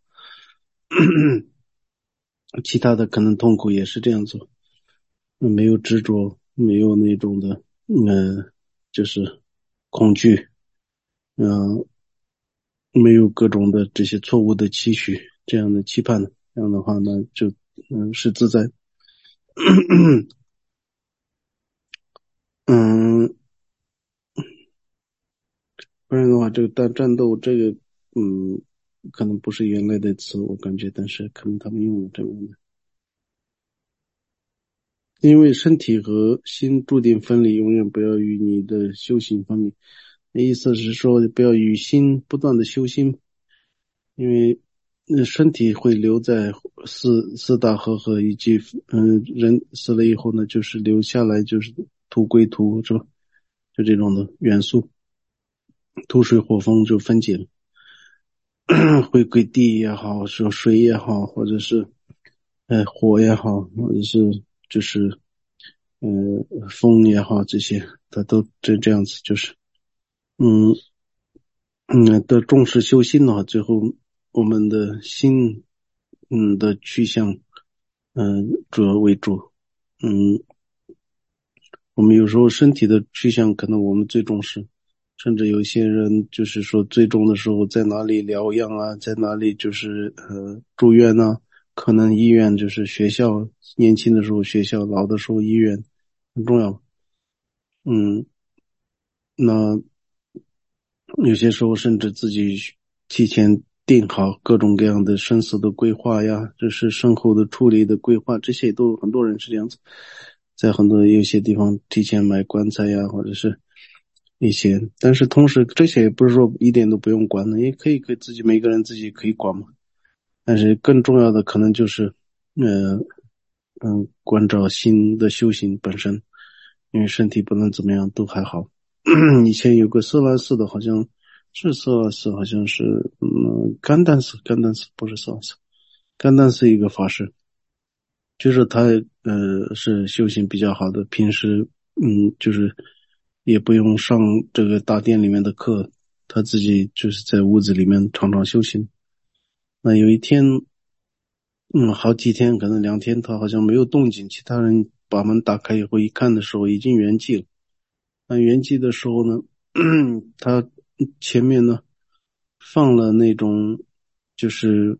其他的可能痛苦也是这样做，没有执着，没有那种的，就是恐惧，嗯、没有各种的这些错误的期许，这样的期盼，这样的话呢，就是自在。嗯，不然的话，这个战斗这个，嗯，可能不是原来的词，我感觉，但是可能他们用了这样的，因为身体和心注定分离，永远不要与你的修行分离。意思是说，不要与心不断的修心，因为身体会留在四大和合，以及人死了以后呢，就是留下来就是土归土，是吧？就这种的元素，土水火风就分解了，会归地也好，说水也好，或者是火也好，或者是就是呃风也好，这些它都这样子，就是嗯的重视修心的话，最后我们的心的去向主要为主。嗯，我们有时候身体的去向可能我们最重视，甚至有一些人就是说最终的时候在哪里疗养啊，在哪里就是住院啊，可能医院就是学校，年轻的时候学校，老的时候医院很重要。嗯，那有些时候甚至自己提前定好各种各样的生死的规划呀，就是身后的处理的规划，这些都很多人是这样子，在很多有些地方提前买棺材呀，或者是一些，但是同时这些也不是说一点都不用管的，也可以自己每个人自己可以管嘛。但是更重要的可能就是，呃，关照心的修行本身，因为身体不能怎么样都还好。以前有个色拉寺的，好像是色拉寺，好像是甘丹寺不是色拉寺，甘丹寺一个法师，就是他是修行比较好的，平时就是也不用上这个大殿里面的课，他自己就是在屋子里面常常修行。那有一天，好几天，可能2天，他好像没有动静，其他人把门打开以后一看的时候，已经圆寂了。那圆寂的时候呢，他前面呢放了那种，就是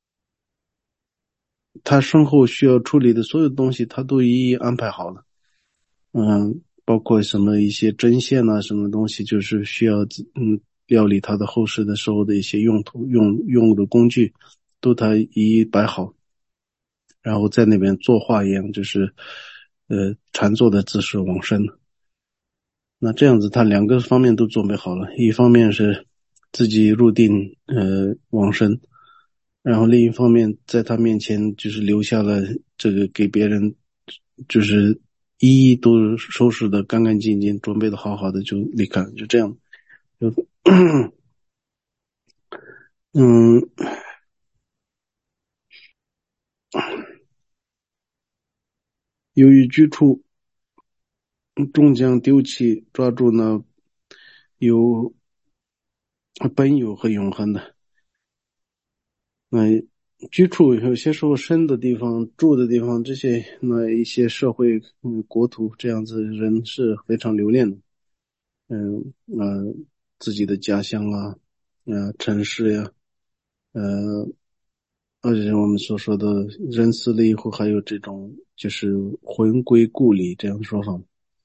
他身后需要处理的所有东西，他都一一安排好了。包括什么一些针线啊，什么东西，就是需要料理他的后事的时候的一些用途用的工具，都他一一摆好，然后在那边作画一样，就是禅坐的姿势往生。那这样子，他两个方面都准备好了，一方面是自己入定往生，然后另一方面在他面前就是留下了这个给别人，就是一一都收拾的干干净净，准备的好好的就离开，就这样。 就嗯，由于居处终将丢弃，抓住那有本有和永恒的。那居处有些时候生的地方、住的地方，这些那一些社会国土这样子，人是非常留恋的。自己的家乡啊，城市呀，呃，而且我们所说的人死了以后，还有这种就是魂归故里这样的说法。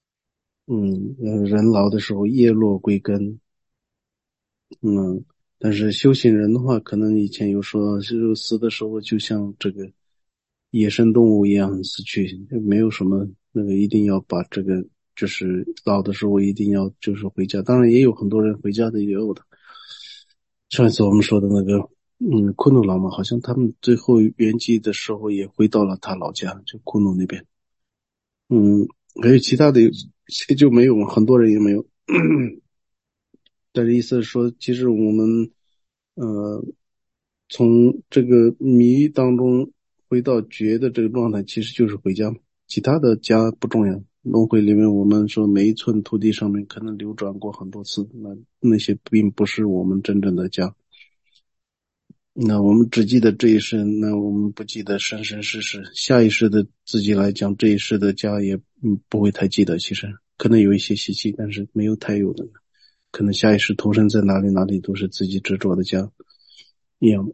人老的时候叶落归根。嗯，但是修行人的话，可能以前有说，是死的时候就像这个野生动物一样死去，没有什么那个一定要把这个，就是老的时候一定要就是回家。当然也有很多人回家的，也有的。上一次我们说的那个，库努老嘛，好像他们最后圆寂的时候也回到了他老家，就库努那边。嗯，还有其他的些就没有，很多人也没有。但是意思是说，其实我们，呃，从这个迷当中回到觉的这个状态，其实就是回家，其他的家不重要。轮回里面，我们说每一寸土地上面可能流转过很多次，那些并不是我们真正的家。那我们只记得这一世，那我们不记得生生世世。下一世的自己来讲，这一世的家也不会太记得。其实可能有一些习气，但是没有太有的。可能下一世投身在哪里，哪里都是自己执着的家一样。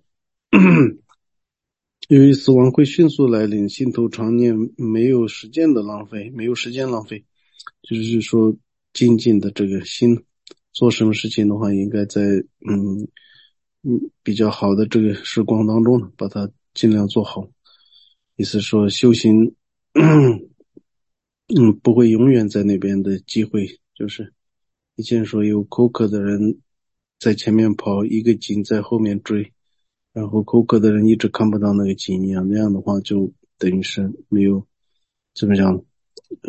由于死亡会迅速来临，心头常念没有时间的浪费，没有时间浪费，就是说精进的这个心，做什么事情的话，应该在比较好的这个时光当中呢，把它尽量做好。意思说修行，不会永远在那边的机会，就是以前说有口渴的人在前面跑，一个井在后面追，然后口渴的人一直看不到那个井一样，那样的话就等于是没有怎么讲，呃，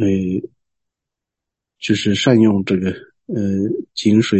就是善用这个井水，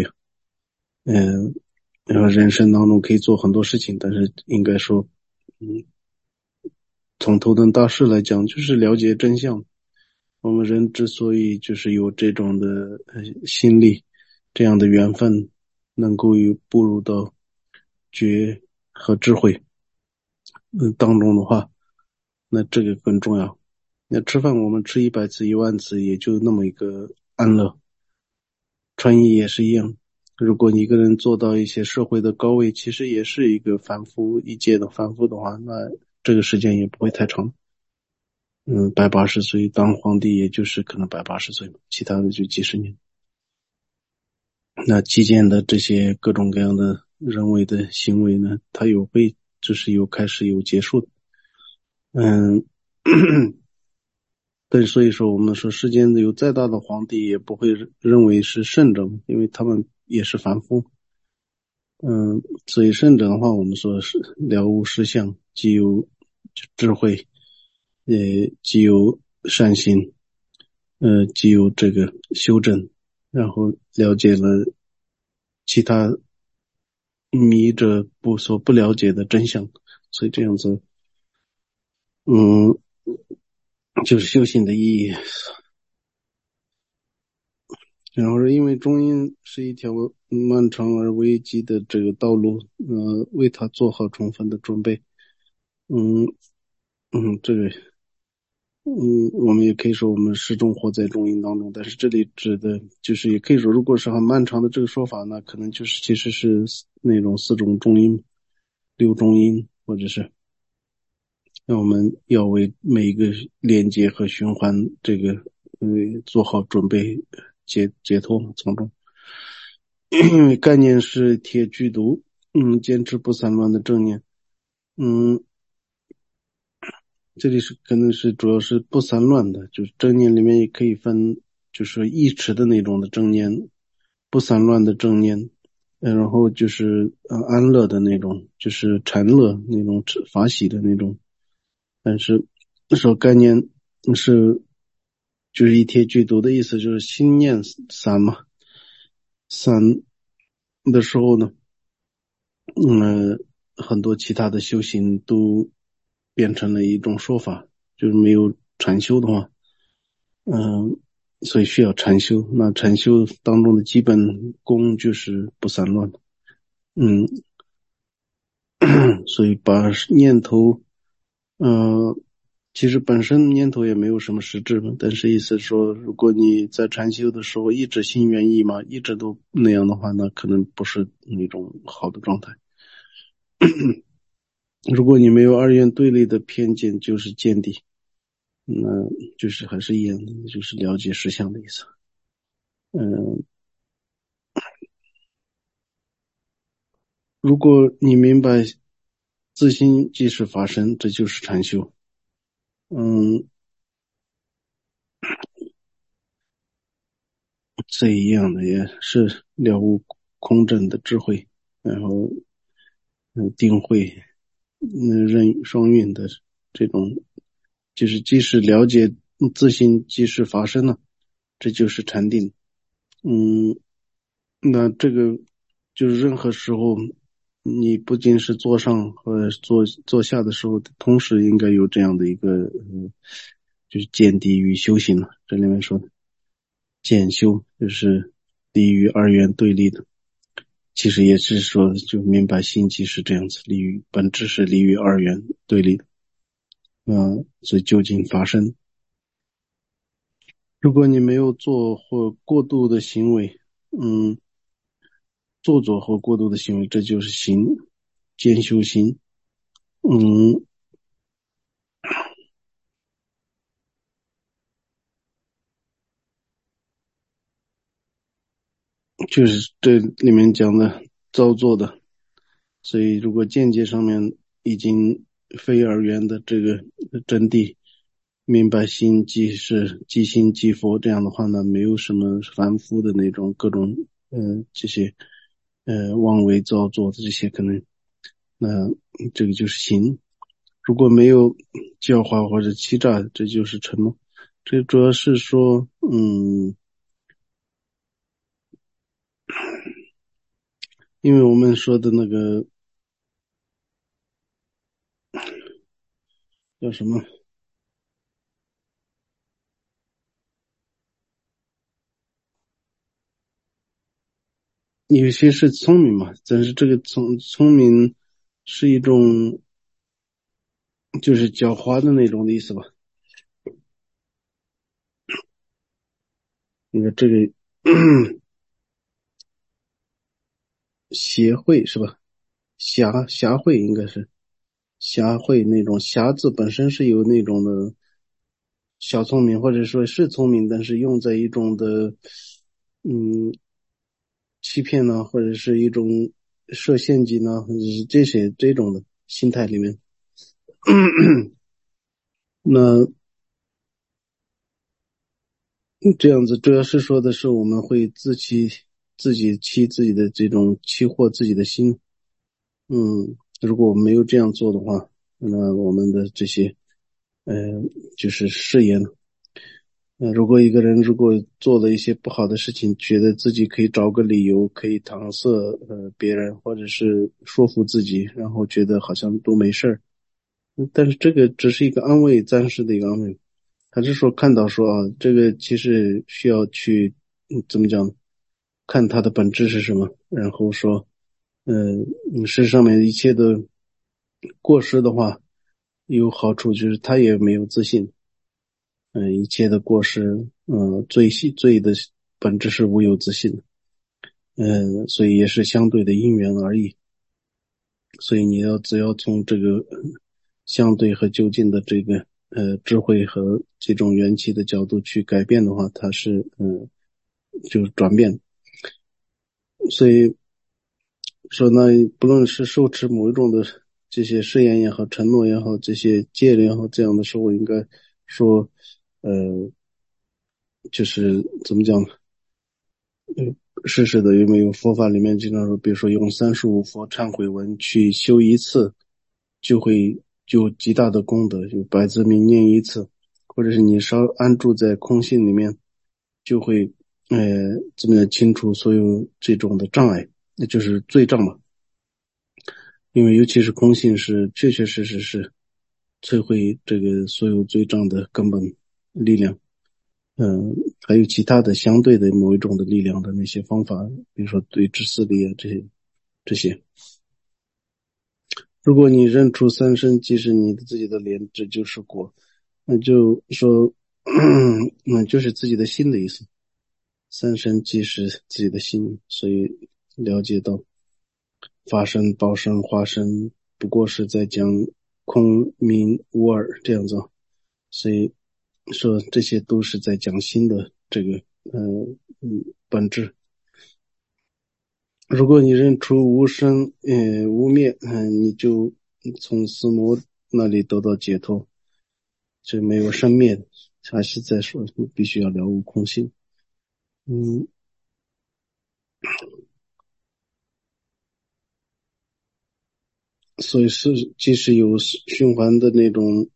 然后人生当中可以做很多事情，但是应该说，嗯，从头等大事来讲，就是了解真相。我们人之所以就是有这种的心力，这样的缘分，能够步入到觉和智慧当中的话，那这个更重要。那吃饭我们吃100次10000次，也就那么一个安乐。穿衣也是一样，如果你一个人做到一些社会的高位，其实也是一个反复一届的反复的话，那这个时间也不会太长。180岁当皇帝，也就是可能180岁，其他的就几十年。那期间的这些各种各样的人为的行为呢，它就是有开始有结束的。嗯，但所以说我们说世间有再大的皇帝也不会认为是圣者，因为他们也是凡夫。所以圣者的话，我们说是了悟实相，既有智慧，既有善心，既有这个修正，然后了解了其他迷者所不了解的真相，所以这样子，嗯，就是修行的意义。然后是因为中阴是一条漫长而危急的这个道路，为他做好充分的准备。嗯这个我们也可以说我们始终活在中阴当中，但是这里指的就是也可以说，如果是很漫长的这个说法，那可能就是其实是那种4种中阴、6中阴，或者是让我们要为每一个连接和循环这个做好准备，解脱从中。因为概念是铁剧毒，坚持不散乱的正念。嗯，这里是可能是主要是不散乱的，就是正念里面也可以分，就是意识的那种的正念，不散乱的正念，然后就是安乐的那种，就是禅乐那种法喜的那种。但是说概念是就是一贴剧毒的意思，就是心念散嘛，散的时候呢，很多其他的修行都变成了一种说法，就是没有禅修的话，所以需要禅修。那禅修当中的基本功就是不散乱，嗯，所以把念头，其实本身念头也没有什么实质嘛，但是意思说，如果你在禅修的时候一直心猿意马，一直都那样的话，那可能不是那种好的状态。如果你没有二元对立的偏见，就是见地，那就是还是一样的，就是了解实相的意思。嗯，如果你明白自心即是法身，这就是禅修。嗯，这一样的也是了悟空正的智慧，然后定慧，任双运的这种，就是即使了解自心即是法身了，这就是禅定。嗯，那这个就是任何时候，你不仅是坐上和坐下的时候，同时应该有这样的一个，就是见地与修行了。这里面说的见修，就是离于二元对立的。其实也是说，就明白心即是这样子，离于本质是离于二元对立的。所以究竟发生。如果你没有做或过度的行为，嗯，做作或过度的行为，这就是行，兼修行。嗯，就是这里面讲的造作的。所以如果见解上面已经非二元的这个真谛，明白心即是即心即佛这样的话呢，没有什么凡夫的那种各种这些妄为造作的这些可能，那这个就是行。如果没有教化或者欺诈，这就是沉默。这主要是说，因为我们说的那个叫什么，有些是聪明嘛，但是这个聪明是一种就是狡猾的那种的意思吧。那个这个协会是吧？侠会应该是侠会那种侠字本身是有那种的小聪明，或者说是聪明，但是用在一种的嗯欺骗呢，或者是一种设陷阱呢，或者是这种的心态里面。那这样子主要是说的是我们会自己欺自己的这种欺惑自己的心。如果我们没有这样做的话，那我们的这些呃就是誓言。如果一个人如果做了一些不好的事情，觉得自己可以找个理由可以搪塞别人，或者是说服自己，然后觉得好像都没事儿。但是这个只是一个安慰，暂时的一个安慰。还是说看到说啊，这个其实需要去怎么讲，看它的本质是什么，然后说，事上面一切的过失的话，有好处就是他也没有自信。一切的过失，罪的本质是无有自信的。所以也是相对的因缘而已。所以只要从这个相对和就近的这个智慧和这种元气的角度去改变的话，它是就是转变。所以说呢，不论是受持某一种的这些誓言也好，承诺也好，这些戒律也好，这样的时候应该说，呃，就是怎么讲呢？是的，有没有佛法里面经常说，比如说用35佛忏悔文去修一次，就极大的功德，就百字明念一次，或者是你稍安住在空性里面，就会怎么样清除所有这种的障碍。 那就是罪障嘛。因为尤其是空性是确确实实是摧毁这个所有罪障的根本力量。还有其他的相对的某一种的力量的那些方法，比如说对治死力啊这些。如果你认出三身即是你的自己的脸，这就是果，那就说，那就是自己的心的意思。三身即是自己的心，所以了解到法身、报身、化身，不过是在讲空、明、无二这样子，所以说这些都是在讲心的这个本质。如果你认出无生无灭，你就从四魔那里得到解脱，这没有生灭的，还是在说你必须要了悟空性。嗯，所以是即使有循环的那种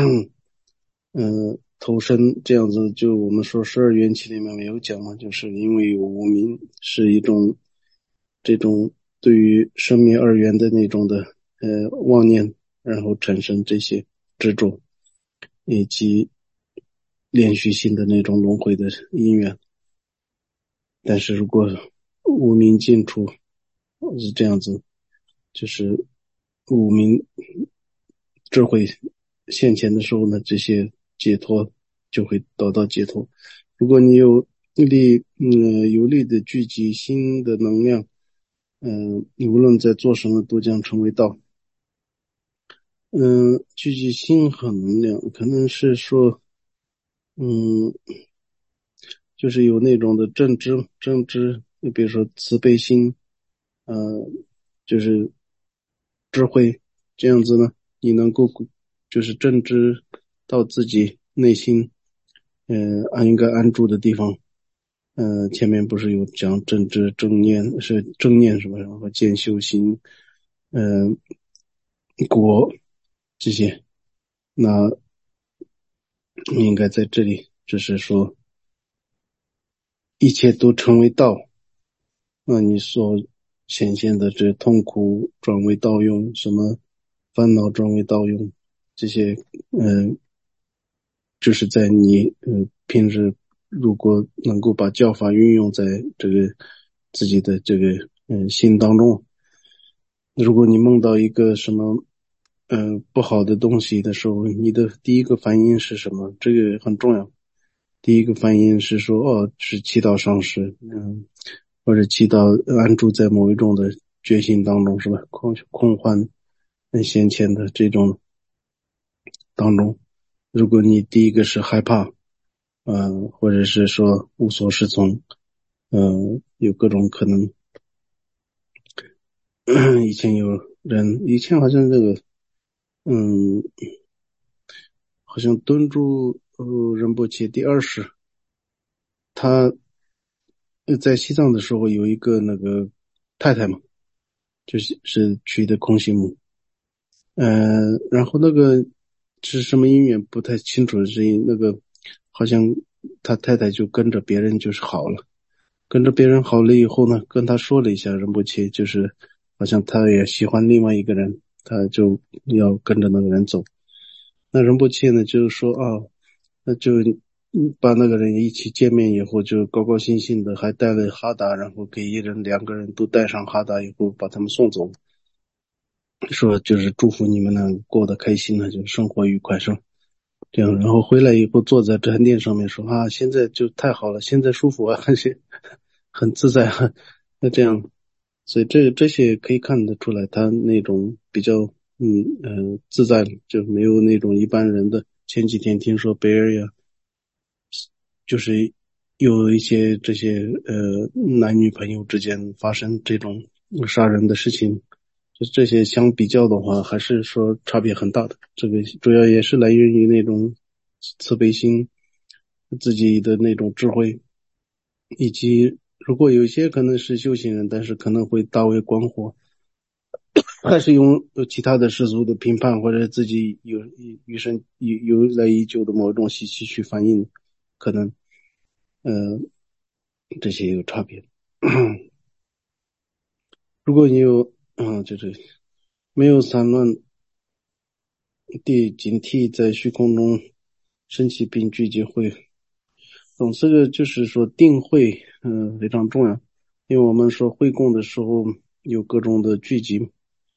投身这样子，就我们说十二缘起里面没有讲嘛，就是因为有无明是一种这种对于生灭二元的那种的妄念，然后产生这些执着，以及连续性的那种轮回的因缘。但是如果无明尽除是这样子，就是无明智慧现前的时候呢，这些解脱就会得到解脱。如果你有力的聚集新的能量，你无论在做什么都将成为道。聚集心和能量，可能是说，嗯，就是有那种的正知，你比如说慈悲心，呃，就是智慧这样子呢，你能够就是正知到自己内心，应该安住的地方。前面不是有讲正知正念是正念什么，然后见修行，嗯、果这些，那应该在这里，就是说一切都成为道。那你所显现的这痛苦转为道用，什么烦恼转为道用，这些，就是在你平时如果能够把教法运用在这个自己的这个心当中，如果你梦到一个什么不好的东西的时候，你的第一个反应是什么？这个很重要。第一个反应是说，是祈祷上师，或者祈祷安住在某一种的觉醒当中，是吧？空幻先前的这种当中，如果你第一个是害怕，或者是说无所适从，有各种可能。以前好像这个，嗯，好像敦珠仁波切第二世，他在西藏的时候有一个那个太太嘛，就是取的空行母，然后那个是什么因缘不太清楚的是那个好像他太太就跟着别人就是好了，跟着别人好了以后呢，跟他说了一下仁波切，就是好像他也喜欢另外一个人，他就要跟着那个人走。那仁波切呢，就是说那就把那个人一起见面以后，就高高兴兴的，还带了哈达，然后给两个人都带上哈达以后，把他们送走，说就是祝福你们呢过得开心呢，就生活愉快生这样。然后回来以后坐在禅垫上面说现在就太好了，现在舒服啊，很自在啊，那这样，所以这些可以看得出来，他那种比较自在，就没有那种一般人的。前几天听说北尔呀，就是有一些这些男女朋友之间发生这种杀人的事情，就这些相比较的话，还是说差别很大的。这个主要也是来源于那种慈悲心，自己的那种智慧，以及如果有一些可能是修行人，但是可能会大为光火，还是有其他的世俗的评判，或者自己有与生由来已久的某种习气去反映，可能呃这些有差别。 如果你有没有散乱地警惕在虚空中升起并聚集会，这个就是说定慧非常重要，因为我们说会供的时候有各种的聚集，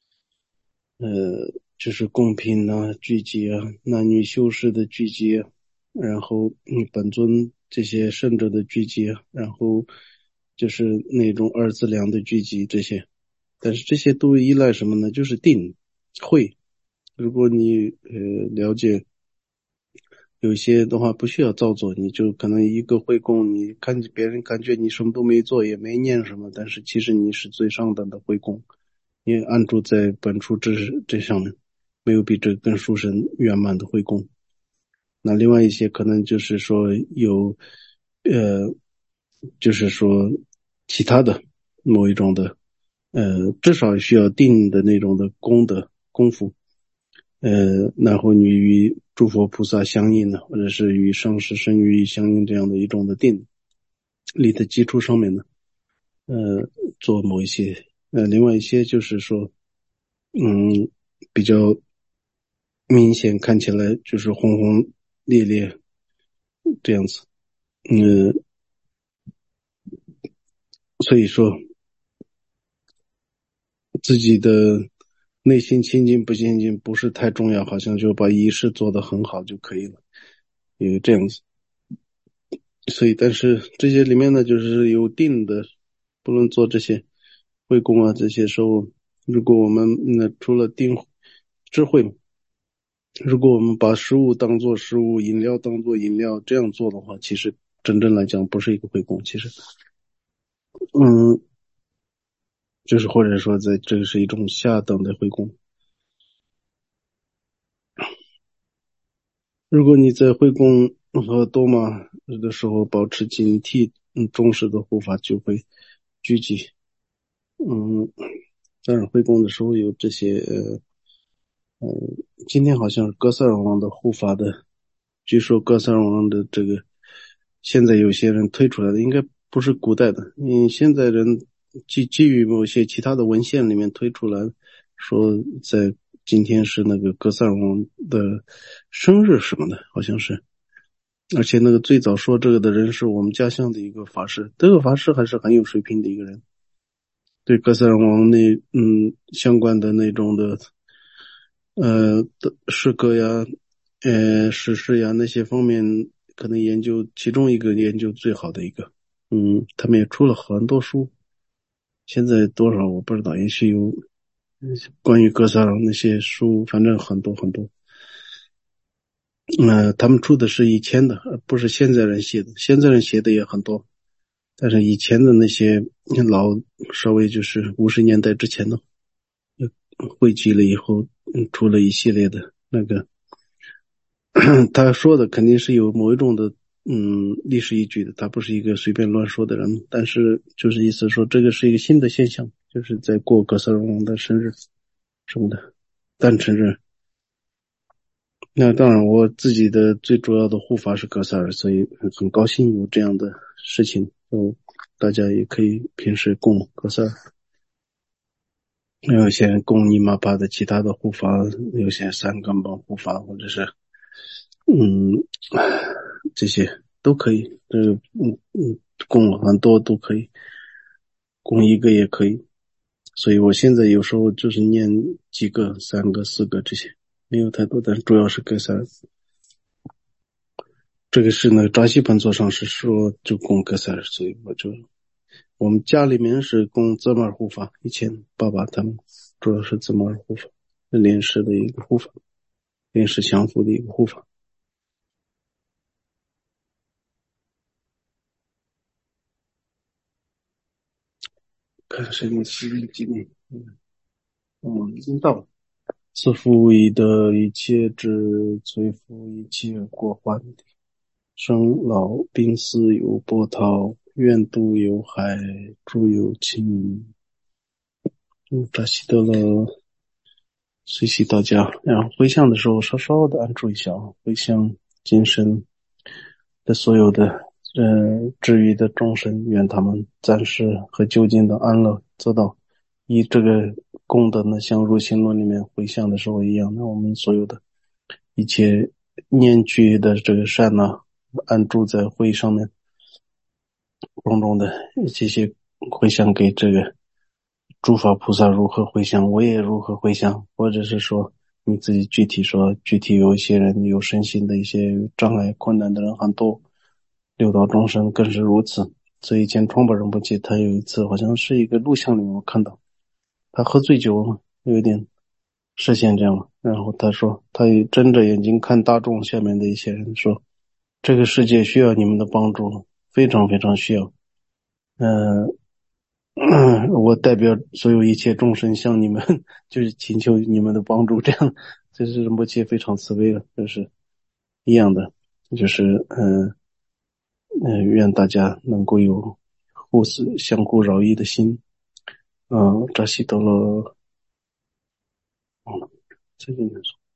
就是公平啊聚集啊，男女修士的聚集啊，然后本尊这些圣者的聚集啊，然后就是那种二资粮的聚集这些，但是这些都依赖什么呢？就是定慧。如果你了解，有些的话不需要造作，你就可能一个会供，你看别人感觉你什么都没做，也没念什么，但是其实你是最上等的会供，你安住在本初之这上面，没有比这更殊胜圆满的会供。那另外一些可能就是说有，就是说其他的某一种的，至少需要定的那种的功德功夫。然后你与诸佛菩萨相应的，或者是与上师身语相应这样的一种的定力的基础上面呢，做某一些，另外一些就是说，比较明显看起来就是轰轰烈烈这样子，所以说自己的内心清净不清净不是太重要，好像就把仪式做得很好就可以了，有这样子。所以，但是这些里面呢，就是有定的，不论做这些会供啊这些时候，如果我们除了定智慧，如果我们把食物当做食物，饮料当做饮料这样做的话，其实真正来讲不是一个会供，其实，嗯，就是或者说在这个是一种下等的会供。如果你在会供和多玛的时候保持警惕，忠实的护法就会聚集。当然会供的时候有这些今天好像是哥萨尔王的护法的，据说哥萨尔王的这个现在有些人推出来的，应该不是古代的，现在人基于某些其他的文献里面推出来，说在今天是那个哥萨尔王的生日什么的，好像是。而且那个最早说这个的人是我们家乡的一个法师，这个法师还是很有水平的一个人，对哥斯拉王相关的那种的的诗歌呀，史诗呀那些方面，可能研究其中一个研究最好的一个，他们也出了很多书，现在多少我不知道，也许有关于哥斯拉那些书，反正很多很多。他们出的是以前的，而不是现在人写的。现在人写的也很多，但是以前的那些老，稍微就是50年代之前的，汇集了以后，出了一系列的那个，他说的肯定是有某一种的，历史依据的，他不是一个随便乱说的人。但是就是意思说，这个是一个新的现象，就是在过哥斯拉王的生日什么的诞辰日。那当然，我自己的最主要的护法是格萨尔，所以很高兴有这样的事情，大家也可以平时供格萨尔。有些人供尼玛巴的其他的护法，有些三根本护法，或者是嗯这些都可以，供很多都可以，供一个也可以。所以我现在有时候就是念几个、3个、4个这些，没有太多，但主要是格萨尔。这个是那个扎西盘座上是说就供格塞尔，所以我们家里面是供泽马尔护法，以前爸爸他们主要是泽马尔护法，莲师的一个护法，莲师降服的一个护法。看谁的西历纪念，已经到了。赐福以德，一切智，摧伏一切过患。生老病死有波涛，愿度有海，诸有情。扎西德勒随喜大家，然后回向的时候稍稍的安住一下，回向今生的所有的治愈的众生，愿他们暂时和究竟的安乐得到以这个功德呢，像入心论里面回向的时候一样，那我们所有的一切念具的这个善呢，安住在会上面，种种的这些回向给这个诸法菩萨如何回向，我也如何回向，或者是说你自己具体说，具体有一些人有身心的一些障碍困难的人很多，六道众生更是如此。所以以前创办人不记，他有一次好像是一个录像里面我看到，他喝醉酒了，有一点视线这样了，然后他说他睁着眼睛看大众下面的一些人说，这个世界需要你们的帮助，非常非常需要。我代表所有一切众生向你们就是请求你们的帮助，这样这是仁波切非常慈悲的，就是一样的，就是愿大家能够有互相相互饶益的心。扎西德勒，这里面说。